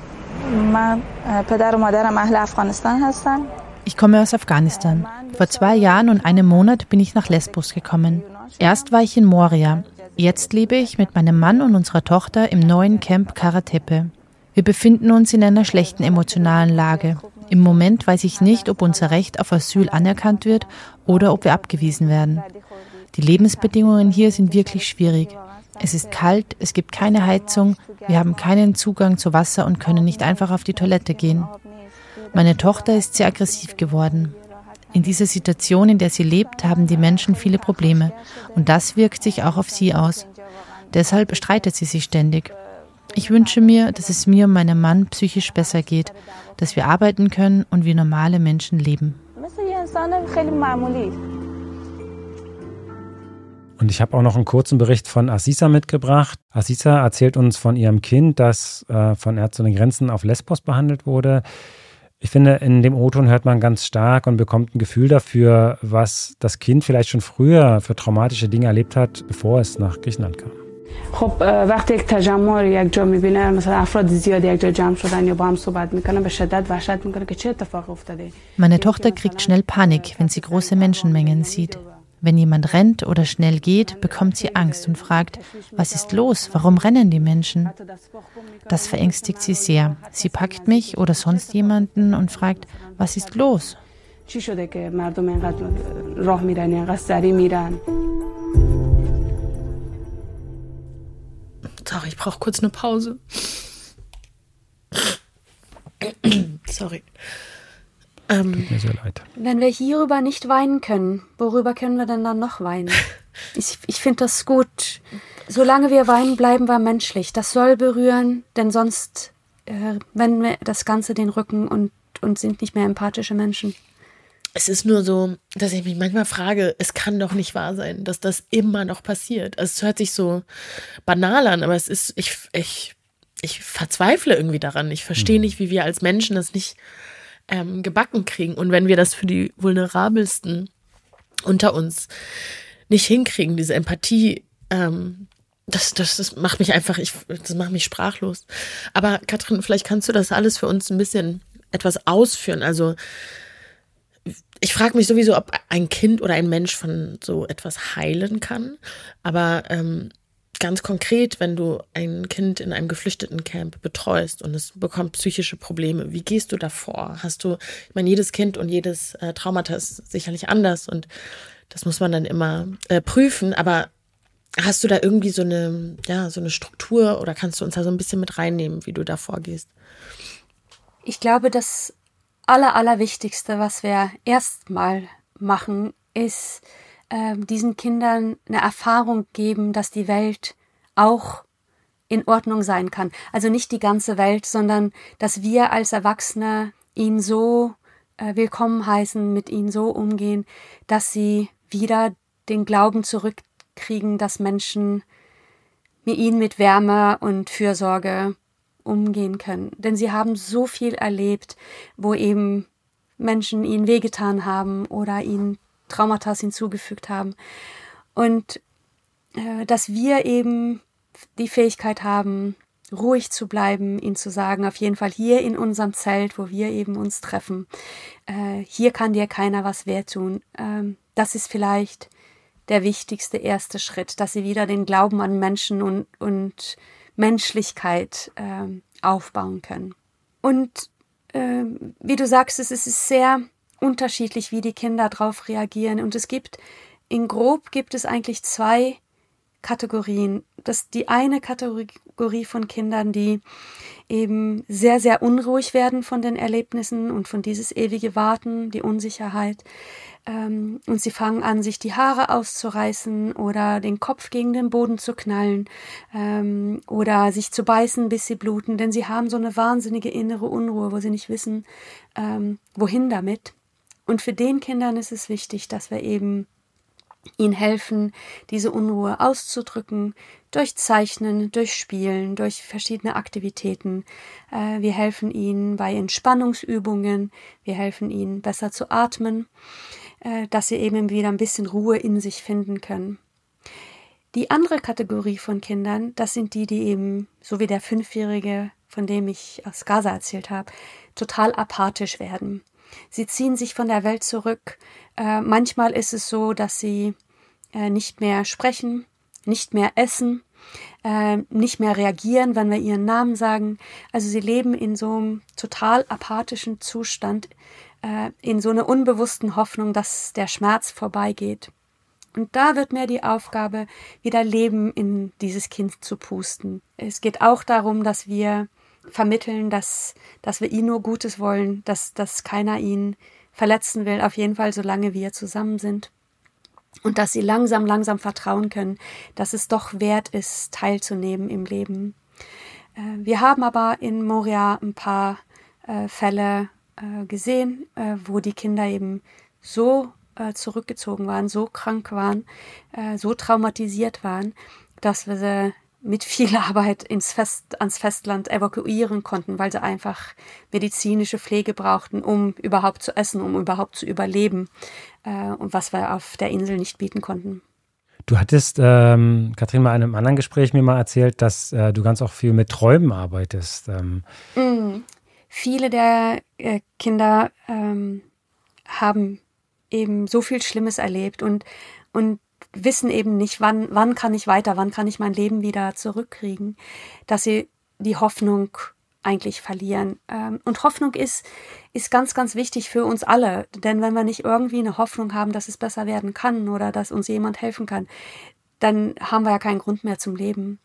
Ich komme aus Afghanistan. Vor zwei Jahren und einem Monat bin ich nach Lesbos gekommen. Erst war ich in Moria. Jetzt lebe ich mit meinem Mann und unserer Tochter im neuen Camp Kara Tepe. Wir befinden uns in einer schlechten emotionalen Lage. Im Moment weiß ich nicht, ob unser Recht auf Asyl anerkannt wird oder ob wir abgewiesen werden. Die Lebensbedingungen hier sind wirklich schwierig. Es ist kalt, es gibt keine Heizung, wir haben keinen Zugang zu Wasser und können nicht einfach auf die Toilette gehen. Meine Tochter ist sehr aggressiv geworden. In dieser Situation, in der sie lebt, haben die Menschen viele Probleme und das wirkt sich auch auf sie aus. Deshalb streitet sie sich ständig. Ich wünsche mir, dass es mir und meinem Mann psychisch besser geht, dass wir arbeiten können und wie normale Menschen leben. Und ich habe auch noch einen kurzen Bericht von Aziza mitgebracht. Aziza erzählt uns von ihrem Kind, das äh, von Ärzte ohne Grenzen auf Lesbos behandelt wurde. Ich finde, in dem O-Ton hört man ganz stark und bekommt ein Gefühl dafür, was das Kind vielleicht schon früher für traumatische Dinge erlebt hat, bevor es nach Griechenland kam. خب وقتی یک تجمع رو یک جا می‌بینه مثلا افراد زیاد یک جا جمع شدن یا با هم صحبت می‌کنن به شدت وحشت می‌کنه که چه اتفاقی افتاده. Meine Tochter kriegt schnell Panik, wenn sie große Menschenmengen sieht. Wenn jemand rennt oder schnell geht, bekommt sie Angst und fragt, was ist los? Warum rennen die Menschen? Das verängstigt sie sehr. Sie packt mich oder sonst jemanden und fragt, was ist los? چی شده که مردم اینقدر راه میرن اینقدر سریع میرن؟ Sorry, ich brauche kurz eine Pause. Sorry. Ähm, Tut mir sehr leid. Wenn wir hierüber nicht weinen können, worüber können wir denn dann noch weinen? Ich, ich finde das gut. Solange wir weinen, bleiben wir menschlich. Das soll berühren, denn sonst äh, wenden wir das Ganze den Rücken und, und sind nicht mehr empathische Menschen. Es ist nur so, dass ich mich manchmal frage, es kann doch nicht wahr sein, dass das immer noch passiert. Also es hört sich so banal an, aber es ist, ich, ich, ich verzweifle irgendwie daran. Ich verstehe nicht, wie wir als Menschen das nicht ähm, gebacken kriegen. Und wenn wir das für die Vulnerabelsten unter uns nicht hinkriegen, diese Empathie, ähm, das, das, das macht mich einfach, ich, das macht mich sprachlos. Aber Katrin, vielleicht kannst du das alles für uns ein bisschen etwas ausführen. Also ich frage mich sowieso, ob ein Kind oder ein Mensch von so etwas heilen kann. Aber ähm, ganz konkret, wenn du ein Kind in einem Geflüchtetencamp betreust und es bekommt psychische Probleme, wie gehst du da vor? Hast du, ich meine, jedes Kind und jedes äh, Traumata ist sicherlich anders und das muss man dann immer äh, prüfen. Aber hast du da irgendwie so eine, ja, so eine Struktur oder kannst du uns da so ein bisschen mit reinnehmen, wie du da vorgehst? Ich glaube, das Aller, Allerwichtigste, was wir erstmal machen, ist äh, diesen Kindern eine Erfahrung geben, dass die Welt auch in Ordnung sein kann. Also nicht die ganze Welt, sondern dass wir als Erwachsene ihn so äh, willkommen heißen, mit ihnen so umgehen, dass sie wieder den Glauben zurückkriegen, dass Menschen mit ihnen mit Wärme und Fürsorge umgehen können. Denn sie haben so viel erlebt, wo eben Menschen ihnen wehgetan haben oder ihnen Traumata hinzugefügt haben. Und äh, dass wir eben die Fähigkeit haben, ruhig zu bleiben, ihnen zu sagen, auf jeden Fall hier in unserem Zelt, wo wir eben uns treffen, äh, hier kann dir keiner was wehtun. Ähm, das ist vielleicht der wichtigste erste Schritt, dass sie wieder den Glauben an Menschen und, und Menschlichkeit äh, aufbauen können. Und äh, wie du sagst, es ist sehr unterschiedlich, wie die Kinder darauf reagieren. Und es gibt, in grob gibt es eigentlich zwei Kategorien. Das die eine Kategorie von Kindern, die eben sehr, sehr unruhig werden von den Erlebnissen und von dieses ewige Warten, die Unsicherheit. Ähm, und sie fangen an, sich die Haare auszureißen oder den Kopf gegen den Boden zu knallen ähm, oder sich zu beißen, bis sie bluten, denn sie haben so eine wahnsinnige innere Unruhe, wo sie nicht wissen, ähm, wohin damit. Und für den Kindern ist es wichtig, dass wir eben ihnen helfen, diese Unruhe auszudrücken, durch Zeichnen, durch Spielen, durch verschiedene Aktivitäten. Äh, wir helfen ihnen bei Entspannungsübungen, wir helfen ihnen besser zu atmen, äh, dass sie eben wieder ein bisschen Ruhe in sich finden können. Die andere Kategorie von Kindern, das sind die, die eben, so wie der Fünfjährige, von dem ich aus Gaza erzählt habe, total apathisch werden. Sie ziehen sich von der Welt zurück. Äh, manchmal ist es so, dass sie äh, nicht mehr sprechen, nicht mehr essen, äh, nicht mehr reagieren, wenn wir ihren Namen sagen. Also sie leben in so einem total apathischen Zustand, äh, in so einer unbewussten Hoffnung, dass der Schmerz vorbeigeht. Und da wird mir die Aufgabe, wieder Leben in dieses Kind zu pusten. Es geht auch darum, dass wir vermitteln, dass, dass wir ihm nur Gutes wollen, dass, dass keiner ihn verletzen will, auf jeden Fall solange wir zusammen sind. Und dass sie langsam, langsam vertrauen können, dass es doch wert ist, teilzunehmen im Leben. Äh, wir haben aber in Moria ein paar äh, Fälle äh, gesehen, äh, wo die Kinder eben so äh, zurückgezogen waren, so krank waren, äh, so traumatisiert waren, dass wir sie mit viel Arbeit ins Fest, ans Festland evakuieren konnten, weil sie einfach medizinische Pflege brauchten, um überhaupt zu essen, um überhaupt zu überleben, äh, und was wir auf der Insel nicht bieten konnten. Du hattest, ähm, Katrin, mal in einem anderen Gespräch mir mal erzählt, dass äh, du ganz auch viel mit Träumen arbeitest. Ähm. Mm, viele der äh, Kinder ähm, haben eben so viel Schlimmes erlebt und, und wissen eben nicht, wann, wann kann ich weiter, wann kann ich mein Leben wieder zurückkriegen, dass sie die Hoffnung eigentlich verlieren. Und Hoffnung ist, ist ganz, ganz wichtig für uns alle, denn wenn wir nicht irgendwie eine Hoffnung haben, dass es besser werden kann oder dass uns jemand helfen kann, dann haben wir ja keinen Grund mehr zum Leben.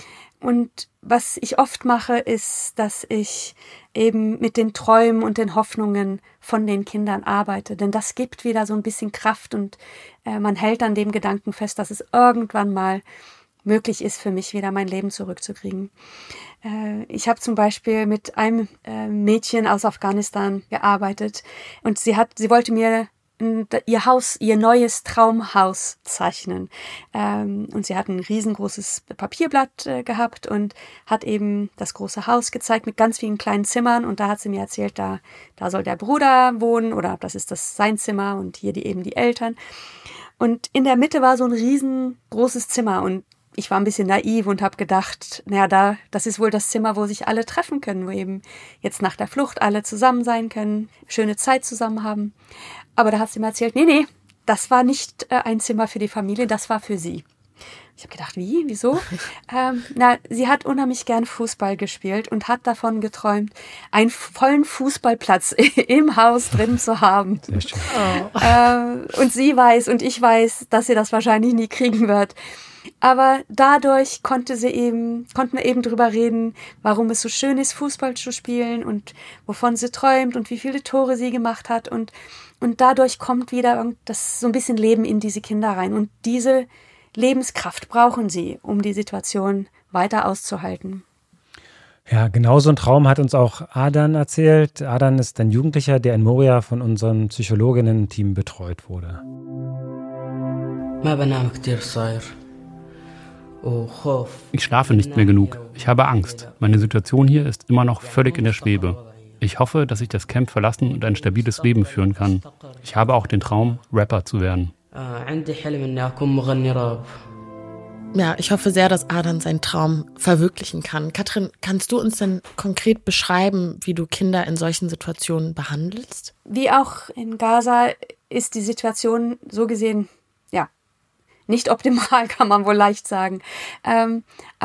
Und was ich oft mache, ist, dass ich eben mit den Träumen und den Hoffnungen von den Kindern arbeite. Denn das gibt wieder so ein bisschen Kraft und äh, man hält an dem Gedanken fest, dass es irgendwann mal möglich ist, für mich wieder mein Leben zurückzukriegen. Äh, ich habe zum Beispiel mit einem äh, Mädchen aus Afghanistan gearbeitet und sie hat, sie wollte mir ihr Haus, ihr neues Traumhaus zeichnen. Ähm, und sie hat ein riesengroßes Papierblatt äh, gehabt und hat eben das große Haus gezeigt mit ganz vielen kleinen Zimmern. Und da hat sie mir erzählt, da, da soll der Bruder wohnen oder das ist das sein Zimmer und hier die, eben die Eltern. Und in der Mitte war so ein riesengroßes Zimmer und ich war ein bisschen naiv und habe gedacht, naja, da, das ist wohl das Zimmer, wo sich alle treffen können, wo eben jetzt nach der Flucht alle zusammen sein können, schöne Zeit zusammen haben. Aber da hat sie mir erzählt, nee, nee, das war nicht äh, ein Zimmer für die Familie, das war für sie. Ich habe gedacht, wie, wieso? ähm, na, sie hat unheimlich gern Fußball gespielt und hat davon geträumt, einen vollen Fußballplatz im Haus drin zu haben. Sehr schön. Oh. Äh, und sie weiß und ich weiß, dass sie das wahrscheinlich nie kriegen wird. Aber dadurch konnte sie eben, konnten wir eben drüber reden, warum es so schön ist, Fußball zu spielen und wovon sie träumt und wie viele Tore sie gemacht hat. Und, und dadurch kommt wieder das, so ein bisschen Leben in diese Kinder rein. Und diese Lebenskraft brauchen sie, um die Situation weiter auszuhalten. Ja, genau so ein Traum hat uns auch Adan erzählt. Adan ist ein Jugendlicher, der in Moria von unserem Psychologinnen-Team betreut wurde. Ich schlafe nicht mehr genug. Ich habe Angst. Meine Situation hier ist immer noch völlig in der Schwebe. Ich hoffe, dass ich das Camp verlassen und ein stabiles Leben führen kann. Ich habe auch den Traum, Rapper zu werden. Ja, ich hoffe sehr, dass Adan seinen Traum verwirklichen kann. Katrin, kannst du uns denn konkret beschreiben, wie du Kinder in solchen Situationen behandelst? Wie auch in Gaza ist die Situation so gesehen, ja, nicht optimal, kann man wohl leicht sagen. Ähm, aber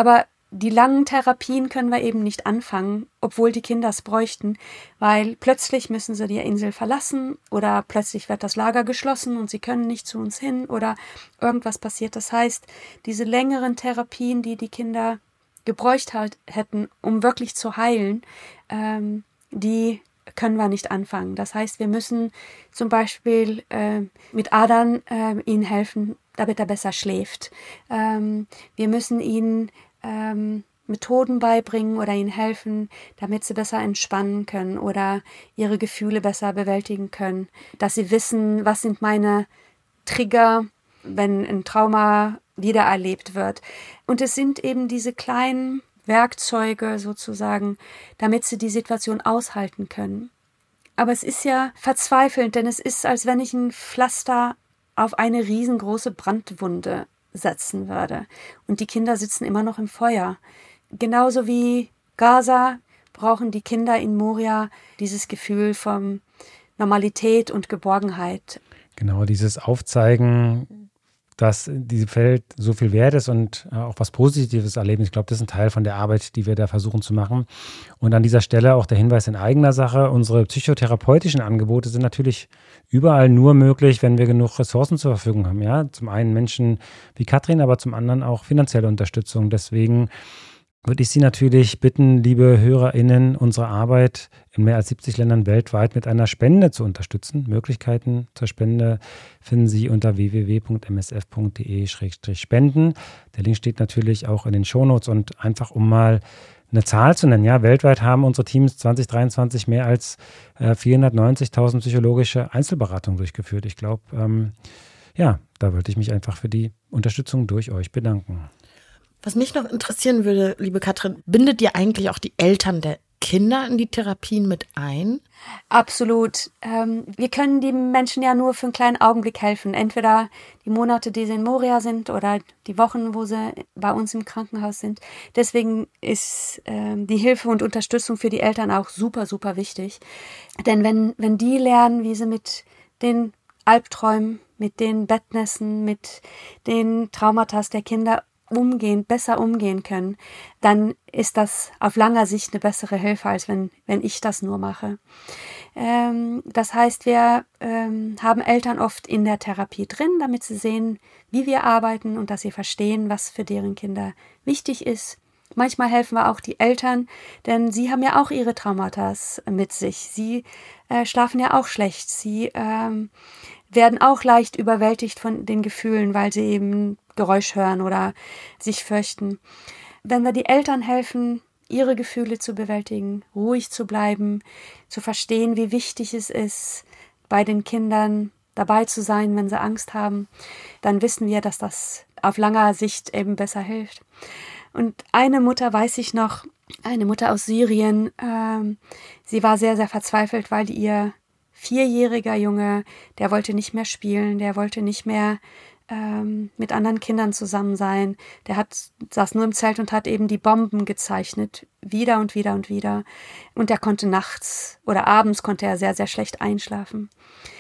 die langen Therapien können wir eben nicht anfangen, obwohl die Kinder es bräuchten, weil plötzlich müssen sie die Insel verlassen oder plötzlich wird das Lager geschlossen und sie können nicht zu uns hin oder irgendwas passiert. Das heißt, diese längeren Therapien, die die Kinder gebräucht halt hätten, um wirklich zu heilen, ähm, die können wir nicht anfangen. Das heißt, wir müssen zum Beispiel äh, mit Adern äh, ihnen helfen, damit er besser schläft. Ähm, wir müssen ihnen ähm, Methoden beibringen oder ihnen helfen, damit sie besser entspannen können oder ihre Gefühle besser bewältigen können. Dass sie wissen, was sind meine Trigger, wenn ein Trauma wiedererlebt wird. Und es sind eben diese kleinen Werkzeuge sozusagen, damit sie die Situation aushalten können. Aber es ist ja verzweifelnd, denn es ist, als wenn ich ein Pflaster auf eine riesengroße Brandwunde setzen würde. Und die Kinder sitzen immer noch im Feuer. Genauso wie Gaza brauchen die Kinder in Moria dieses Gefühl von Normalität und Geborgenheit. Genau, dieses Aufzeigen, dass diese Welt so viel wert ist und auch was Positives erleben. Ich glaube, das ist ein Teil von der Arbeit, die wir da versuchen zu machen. Und an dieser Stelle auch der Hinweis in eigener Sache. Unsere psychotherapeutischen Angebote sind natürlich überall nur möglich, wenn wir genug Ressourcen zur Verfügung haben. Ja, zum einen Menschen wie Katrin, aber zum anderen auch finanzielle Unterstützung. Deswegen würde ich Sie natürlich bitten, liebe HörerInnen, unsere Arbeit in mehr als siebzig Ländern weltweit mit einer Spende zu unterstützen. Möglichkeiten zur Spende finden Sie unter w w w punkt m s f punkt d e slash spenden. Der Link steht natürlich auch in den Shownotes und einfach um mal eine Zahl zu nennen. Ja, weltweit haben unsere Teams zwanzig dreiundzwanzig mehr als äh, vierhundertneunzigtausend psychologische Einzelberatungen durchgeführt. Ich glaube, ähm, ja, da wollte ich mich einfach für die Unterstützung durch euch bedanken. Was mich noch interessieren würde, liebe Katrin, bindet ihr eigentlich auch die Eltern der Kinder in die Therapien mit ein? Absolut. Ähm, wir können die Menschen ja nur für einen kleinen Augenblick helfen. Entweder die Monate, die sie in Moria sind oder die Wochen, wo sie bei uns im Krankenhaus sind. Deswegen ist ähm, die Hilfe und Unterstützung für die Eltern auch super, super wichtig. Denn wenn, wenn die lernen, wie sie mit den Albträumen, mit den Bettnässen, mit den Traumata der Kinder umgehen, besser umgehen können, dann ist das auf langer Sicht eine bessere Hilfe, als wenn, wenn ich das nur mache. Ähm, das heißt, wir ähm, haben Eltern oft in der Therapie drin, damit sie sehen, wie wir arbeiten und dass sie verstehen, was für deren Kinder wichtig ist. Manchmal helfen wir auch die Eltern, denn sie haben ja auch ihre Traumata mit sich. Sie äh, schlafen ja auch schlecht. Sie ähm, werden auch leicht überwältigt von den Gefühlen, weil sie eben Geräusch hören oder sich fürchten. Wenn wir die Eltern helfen, ihre Gefühle zu bewältigen, ruhig zu bleiben, zu verstehen, wie wichtig es ist, bei den Kindern dabei zu sein, wenn sie Angst haben, dann wissen wir, dass das auf langer Sicht eben besser hilft. Und eine Mutter weiß ich noch, eine Mutter aus Syrien, ähm, sie war sehr, sehr verzweifelt, weil ihr vierjähriger Junge, der wollte nicht mehr spielen, der wollte nicht mehr ähm, mit anderen Kindern zusammen sein. Der hat, saß nur im Zelt und hat eben die Bomben gezeichnet, wieder und wieder und wieder. Und der konnte nachts oder abends konnte er sehr, sehr schlecht einschlafen.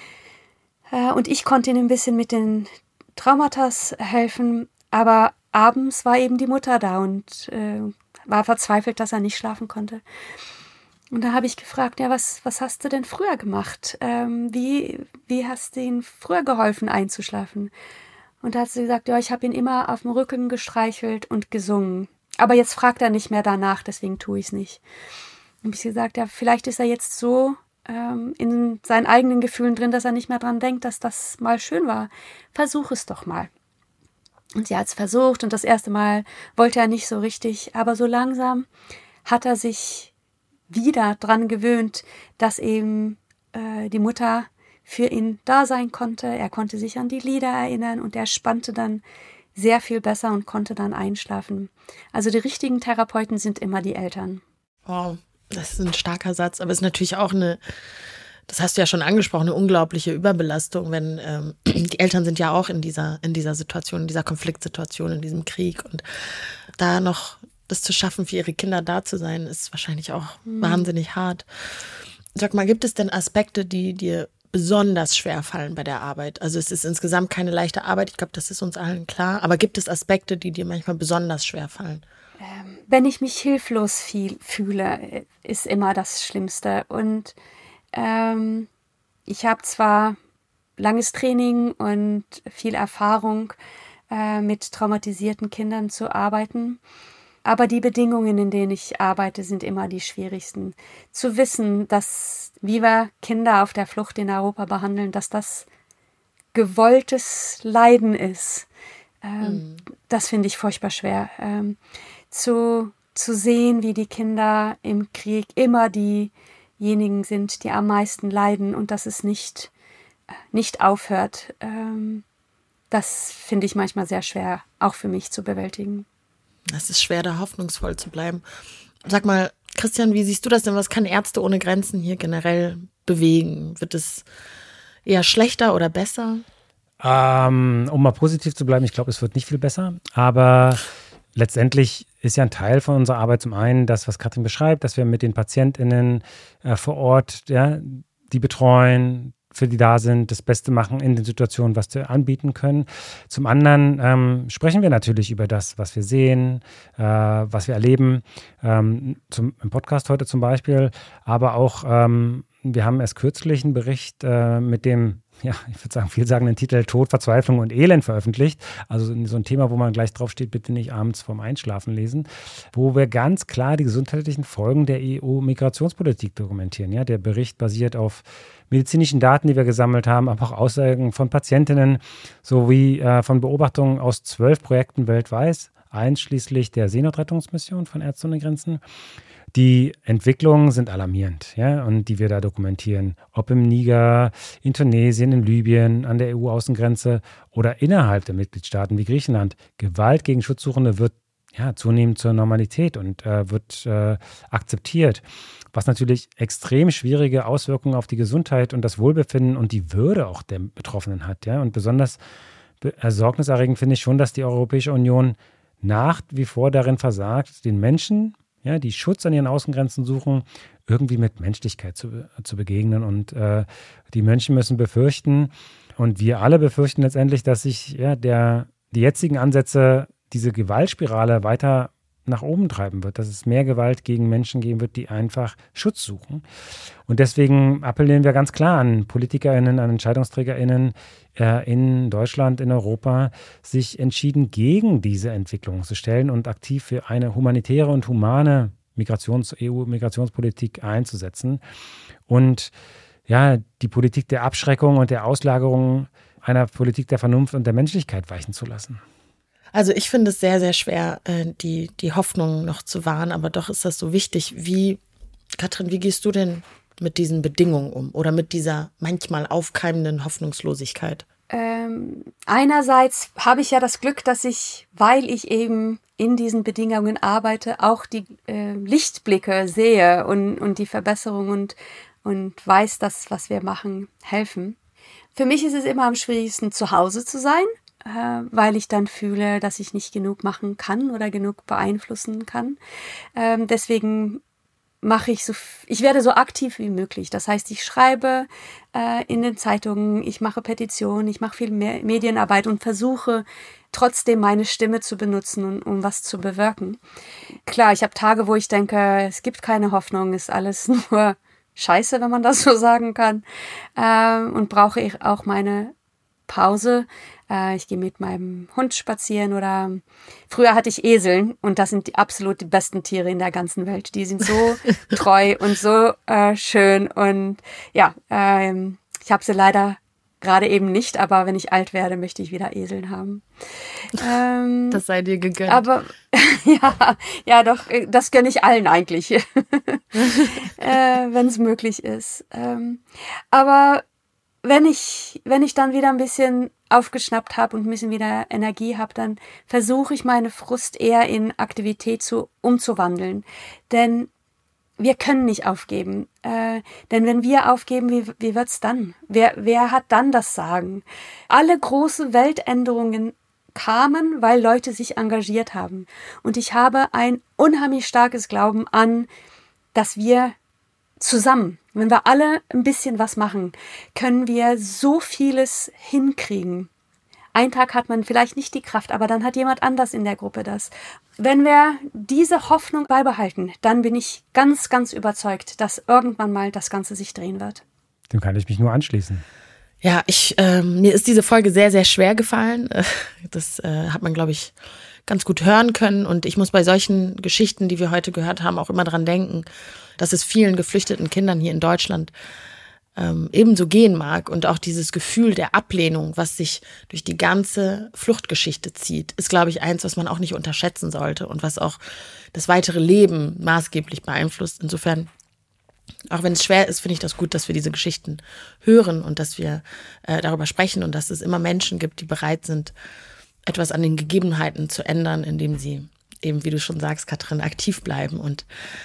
Äh, und ich konnte ihm ein bisschen mit den Traumata helfen, aber abends war eben die Mutter da und äh, war verzweifelt, dass er nicht schlafen konnte. Und da habe ich gefragt, ja, was, was hast du denn früher gemacht? Ähm, wie, wie hast du ihm früher geholfen, einzuschlafen? Und da hat sie gesagt, ja, ich habe ihn immer auf dem Rücken gestreichelt und gesungen. Aber jetzt fragt er nicht mehr danach, deswegen tue ich es nicht. Und ich gesagt, ja, vielleicht ist er jetzt so ähm, in seinen eigenen Gefühlen drin, dass er nicht mehr dran denkt, dass das mal schön war. Versuch es doch mal. Und sie hat es versucht und das erste Mal wollte er nicht so richtig. Aber so langsam hat er sich wieder dran gewöhnt, dass eben äh, die Mutter für ihn da sein konnte. Er konnte sich an die Lieder erinnern und er spannte dann sehr viel besser und konnte dann einschlafen. Also die richtigen Therapeuten sind immer die Eltern. Wow, das ist ein starker Satz, aber es ist natürlich auch eine, das hast du ja schon angesprochen, eine unglaubliche Überbelastung, wenn ähm, die Eltern sind ja auch in dieser, in dieser Situation, in dieser Konfliktsituation, in diesem Krieg und da noch das zu schaffen, für ihre Kinder da zu sein, ist wahrscheinlich auch mhm. wahnsinnig hart. Sag mal, gibt es denn Aspekte, die dir besonders schwer fallen bei der Arbeit? Also es ist insgesamt keine leichte Arbeit, ich glaube, das ist uns allen klar, aber gibt es Aspekte, die dir manchmal besonders schwer fallen? ähm, wenn ich mich hilflos viel, fühle, ist immer das Schlimmste. Und ähm, ich habe zwar langes Training und viel Erfahrung, äh, mit traumatisierten Kindern zu arbeiten, aber die Bedingungen, in denen ich arbeite, sind immer die schwierigsten. Zu wissen, dass, wie wir Kinder auf der Flucht in Europa behandeln, dass das gewolltes Leiden ist, ähm, mhm. das finde ich furchtbar schwer. Ähm, zu, zu sehen, wie die Kinder im Krieg immer diejenigen sind, die am meisten leiden und dass es nicht, nicht aufhört, ähm, das finde ich manchmal sehr schwer, auch für mich zu bewältigen. Es ist schwer, da hoffnungsvoll zu bleiben. Sag mal, Christian, wie siehst du das denn? Was kann Ärzte ohne Grenzen hier generell bewegen? Wird es eher schlechter oder besser? Ähm, um mal positiv zu bleiben, ich glaube, es wird nicht viel besser. Aber letztendlich ist ja ein Teil von unserer Arbeit zum einen das, was Katrin beschreibt, dass wir mit den PatientInnen äh, vor Ort, ja, die betreuen, für die da sind, das Beste machen in den Situationen, was wir anbieten können. Zum anderen ähm, sprechen wir natürlich über das, was wir sehen, äh, was wir erleben, ähm, zum, im Podcast heute zum Beispiel, aber auch, ähm, wir haben erst kürzlich einen Bericht äh, mit dem, ja, ich würde sagen, vielsagenden Titel Tod, Verzweiflung und Elend veröffentlicht. Also so ein Thema, wo man gleich drauf steht, bitte nicht abends vorm Einschlafen lesen, wo wir ganz klar die gesundheitlichen Folgen der E U-Migrationspolitik dokumentieren. Ja, der Bericht basiert auf medizinischen Daten, die wir gesammelt haben, aber auch Aussagen von Patientinnen sowie äh, von Beobachtungen aus zwölf Projekten weltweit, einschließlich der Seenotrettungsmission von Ärzte ohne Grenzen. Die Entwicklungen sind alarmierend, ja, und die wir da dokumentieren. Ob im Niger, in Tunesien, in Libyen, an der E U-Außengrenze oder innerhalb der Mitgliedstaaten wie Griechenland. Gewalt gegen Schutzsuchende wird ja zunehmend zur Normalität und äh, wird äh, akzeptiert. Was natürlich extrem schwierige Auswirkungen auf die Gesundheit und das Wohlbefinden und die Würde auch der Betroffenen hat, ja. Und besonders besorgniserregend finde ich schon, dass die Europäische Union nach wie vor darin versagt, den Menschen, ja, die Schutz an ihren Außengrenzen suchen, irgendwie mit Menschlichkeit zu, zu begegnen. Und äh, die Menschen müssen befürchten, und wir alle befürchten letztendlich, dass sich ja, der, die jetzigen Ansätze, diese Gewaltspirale weiter nach oben treiben wird, dass es mehr Gewalt gegen Menschen geben wird, die einfach Schutz suchen. Und deswegen appellieren wir ganz klar an PolitikerInnen, an EntscheidungsträgerInnen äh, in Deutschland, in Europa, sich entschieden gegen diese Entwicklung zu stellen und aktiv für eine humanitäre und humane Migrations-, E U-Migrationspolitik einzusetzen. Und ja, die Politik der Abschreckung und der Auslagerung einer Politik der Vernunft und der Menschlichkeit weichen zu lassen. Also ich finde es sehr, sehr schwer, die, die Hoffnung noch zu wahren, aber doch ist das so wichtig. Wie, Katrin, wie gehst du denn mit diesen Bedingungen um oder mit dieser manchmal aufkeimenden Hoffnungslosigkeit? Ähm, einerseits habe ich ja das Glück, dass ich, weil ich eben in diesen Bedingungen arbeite, auch die äh, Lichtblicke sehe und, und die Verbesserung und, und weiß, dass was wir machen, helfen. Für mich ist es immer am schwierigsten, zu Hause zu sein, weil ich dann fühle, dass ich nicht genug machen kann oder genug beeinflussen kann. Ähm, deswegen mache ich so, ich werde so aktiv wie möglich. Das heißt, ich schreibe äh, in den Zeitungen, ich mache Petitionen, ich mache viel mehr Medienarbeit und versuche trotzdem meine Stimme zu benutzen, um, um was zu bewirken. Klar, ich habe Tage, wo ich denke, es gibt keine Hoffnung, ist alles nur Scheiße, wenn man das so sagen kann. Ähm, und brauche ich auch meine Pause. Ich gehe mit meinem Hund spazieren oder früher hatte ich Eseln und das sind die absolut die besten Tiere in der ganzen Welt. Die sind so treu und so äh, schön und ja, ähm, ich habe sie leider gerade eben nicht, aber wenn ich alt werde, möchte ich wieder Eseln haben. Ähm, das sei dir gegönnt. Aber ja, ja doch, das gönne ich allen eigentlich, äh, wenn es möglich ist. Ähm, aber wenn ich, wenn ich dann wieder ein bisschen aufgeschnappt habe und ein bisschen wieder Energie habe, dann versuche ich meine Frust eher in Aktivität zu umzuwandeln. Denn wir können nicht aufgeben. Äh, denn wenn wir aufgeben, wie, wie wird's dann? Wer, wer hat dann das Sagen? Alle große Weltänderungen kamen, weil Leute sich engagiert haben. Und ich habe ein unheimlich starkes Glauben an, dass wir zusammen, wenn wir alle ein bisschen was machen, können wir so vieles hinkriegen. Ein Tag hat man vielleicht nicht die Kraft, aber dann hat jemand anders in der Gruppe das. Wenn wir diese Hoffnung beibehalten, dann bin ich ganz, ganz überzeugt, dass irgendwann mal das Ganze sich drehen wird. Dem kann ich mich nur anschließen. Ja, ich, äh, mir ist diese Folge sehr, sehr schwer gefallen. Das äh, hat man, glaube ich, ganz gut hören können. Und ich muss bei solchen Geschichten, die wir heute gehört haben, auch immer dran denken, dass es vielen geflüchteten Kindern hier in Deutschland ähm, ebenso gehen mag. Und auch dieses Gefühl der Ablehnung, was sich durch die ganze Fluchtgeschichte zieht, ist, glaube ich, eins, was man auch nicht unterschätzen sollte und was auch das weitere Leben maßgeblich beeinflusst. Insofern, auch wenn es schwer ist, finde ich das gut, dass wir diese Geschichten hören und dass wir äh, darüber sprechen und dass es immer Menschen gibt, die bereit sind, etwas an den Gegebenheiten zu ändern, indem sie eben, wie du schon sagst, Katrin, aktiv bleiben. Und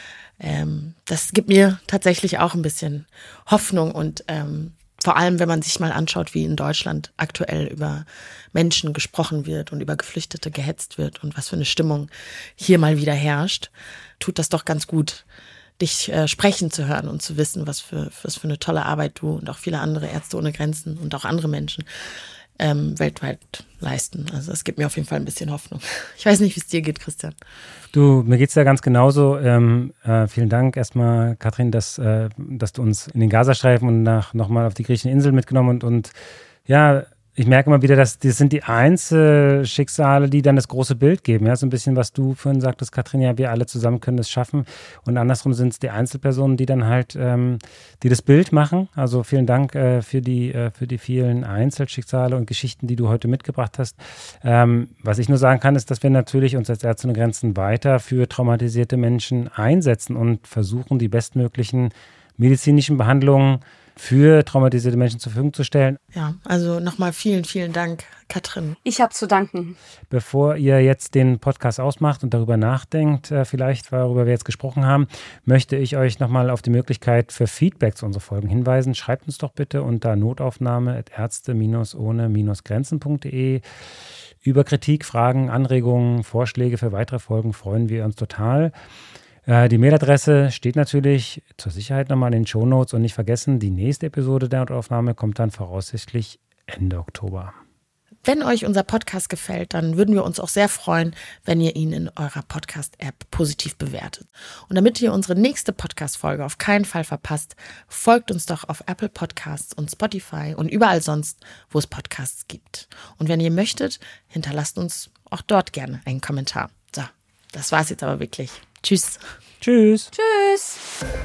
ähm, das gibt mir tatsächlich auch ein bisschen Hoffnung. Und ähm, vor allem, wenn man sich mal anschaut, wie in Deutschland aktuell über Menschen gesprochen wird und über Geflüchtete gehetzt wird und was für eine Stimmung hier mal wieder herrscht, tut das doch ganz gut, dich äh, sprechen zu hören und zu wissen, was für, was für eine tolle Arbeit du und auch viele andere Ärzte ohne Grenzen und auch andere Menschen ähm, weltweit leisten. Also es gibt mir auf jeden Fall ein bisschen Hoffnung. Ich weiß nicht, wie es dir geht, Christian. Du, mir geht's ja ganz genauso. Ähm, äh, vielen Dank erstmal, Katrin, dass, äh, dass du uns in den Gazastreifen und nach nochmal auf die griechischen Inseln mitgenommen und, und ja, ich merke immer wieder, dass das sind die Einzelschicksale, die dann das große Bild geben. Ja, so ein bisschen, was du vorhin sagtest, Katrin, ja, wir alle zusammen können es schaffen. Und andersrum sind es die Einzelpersonen, die dann halt, ähm, die das Bild machen. Also vielen Dank äh, für die äh, für die vielen Einzelschicksale und Geschichten, die du heute mitgebracht hast. Ähm, was ich nur sagen kann, ist, dass wir natürlich uns als Ärzte ohne Grenzen weiter für traumatisierte Menschen einsetzen und versuchen, die bestmöglichen medizinischen Behandlungen für traumatisierte Menschen zur Verfügung zu stellen. Ja, also nochmal vielen, vielen Dank, Katrin. Ich habe zu danken. Bevor ihr jetzt den Podcast ausmacht und darüber nachdenkt, äh, vielleicht, worüber wir jetzt gesprochen haben, möchte ich euch nochmal auf die Möglichkeit für Feedback zu unseren Folgen hinweisen. Schreibt uns doch bitte unter notaufnahme at ärzte ohne grenzen punkt de. Über Kritik, Fragen, Anregungen, Vorschläge für weitere Folgen freuen wir uns total. Die Mailadresse steht natürlich zur Sicherheit nochmal in den Shownotes und nicht vergessen, die nächste Episode der Notaufnahme kommt dann voraussichtlich Ende Oktober. Wenn euch unser Podcast gefällt, dann würden wir uns auch sehr freuen, wenn ihr ihn in eurer Podcast-App positiv bewertet. Und damit ihr unsere nächste Podcast-Folge auf keinen Fall verpasst, folgt uns doch auf Apple Podcasts und Spotify und überall sonst, wo es Podcasts gibt. Und wenn ihr möchtet, hinterlasst uns auch dort gerne einen Kommentar. So, das war's jetzt aber wirklich. Tschüss. Tschüss. Tschüss.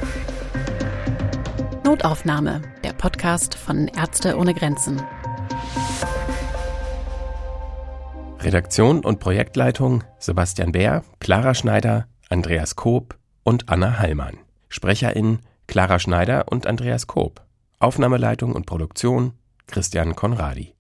Notaufnahme, der Podcast von Ärzte ohne Grenzen. Redaktion und Projektleitung Sebastian Bär, Clara Schneider, Andreas Koop und Anna Hallmann. SprecherInnen Clara Schneider und Andreas Koop. Aufnahmeleitung und Produktion Christian Konradi.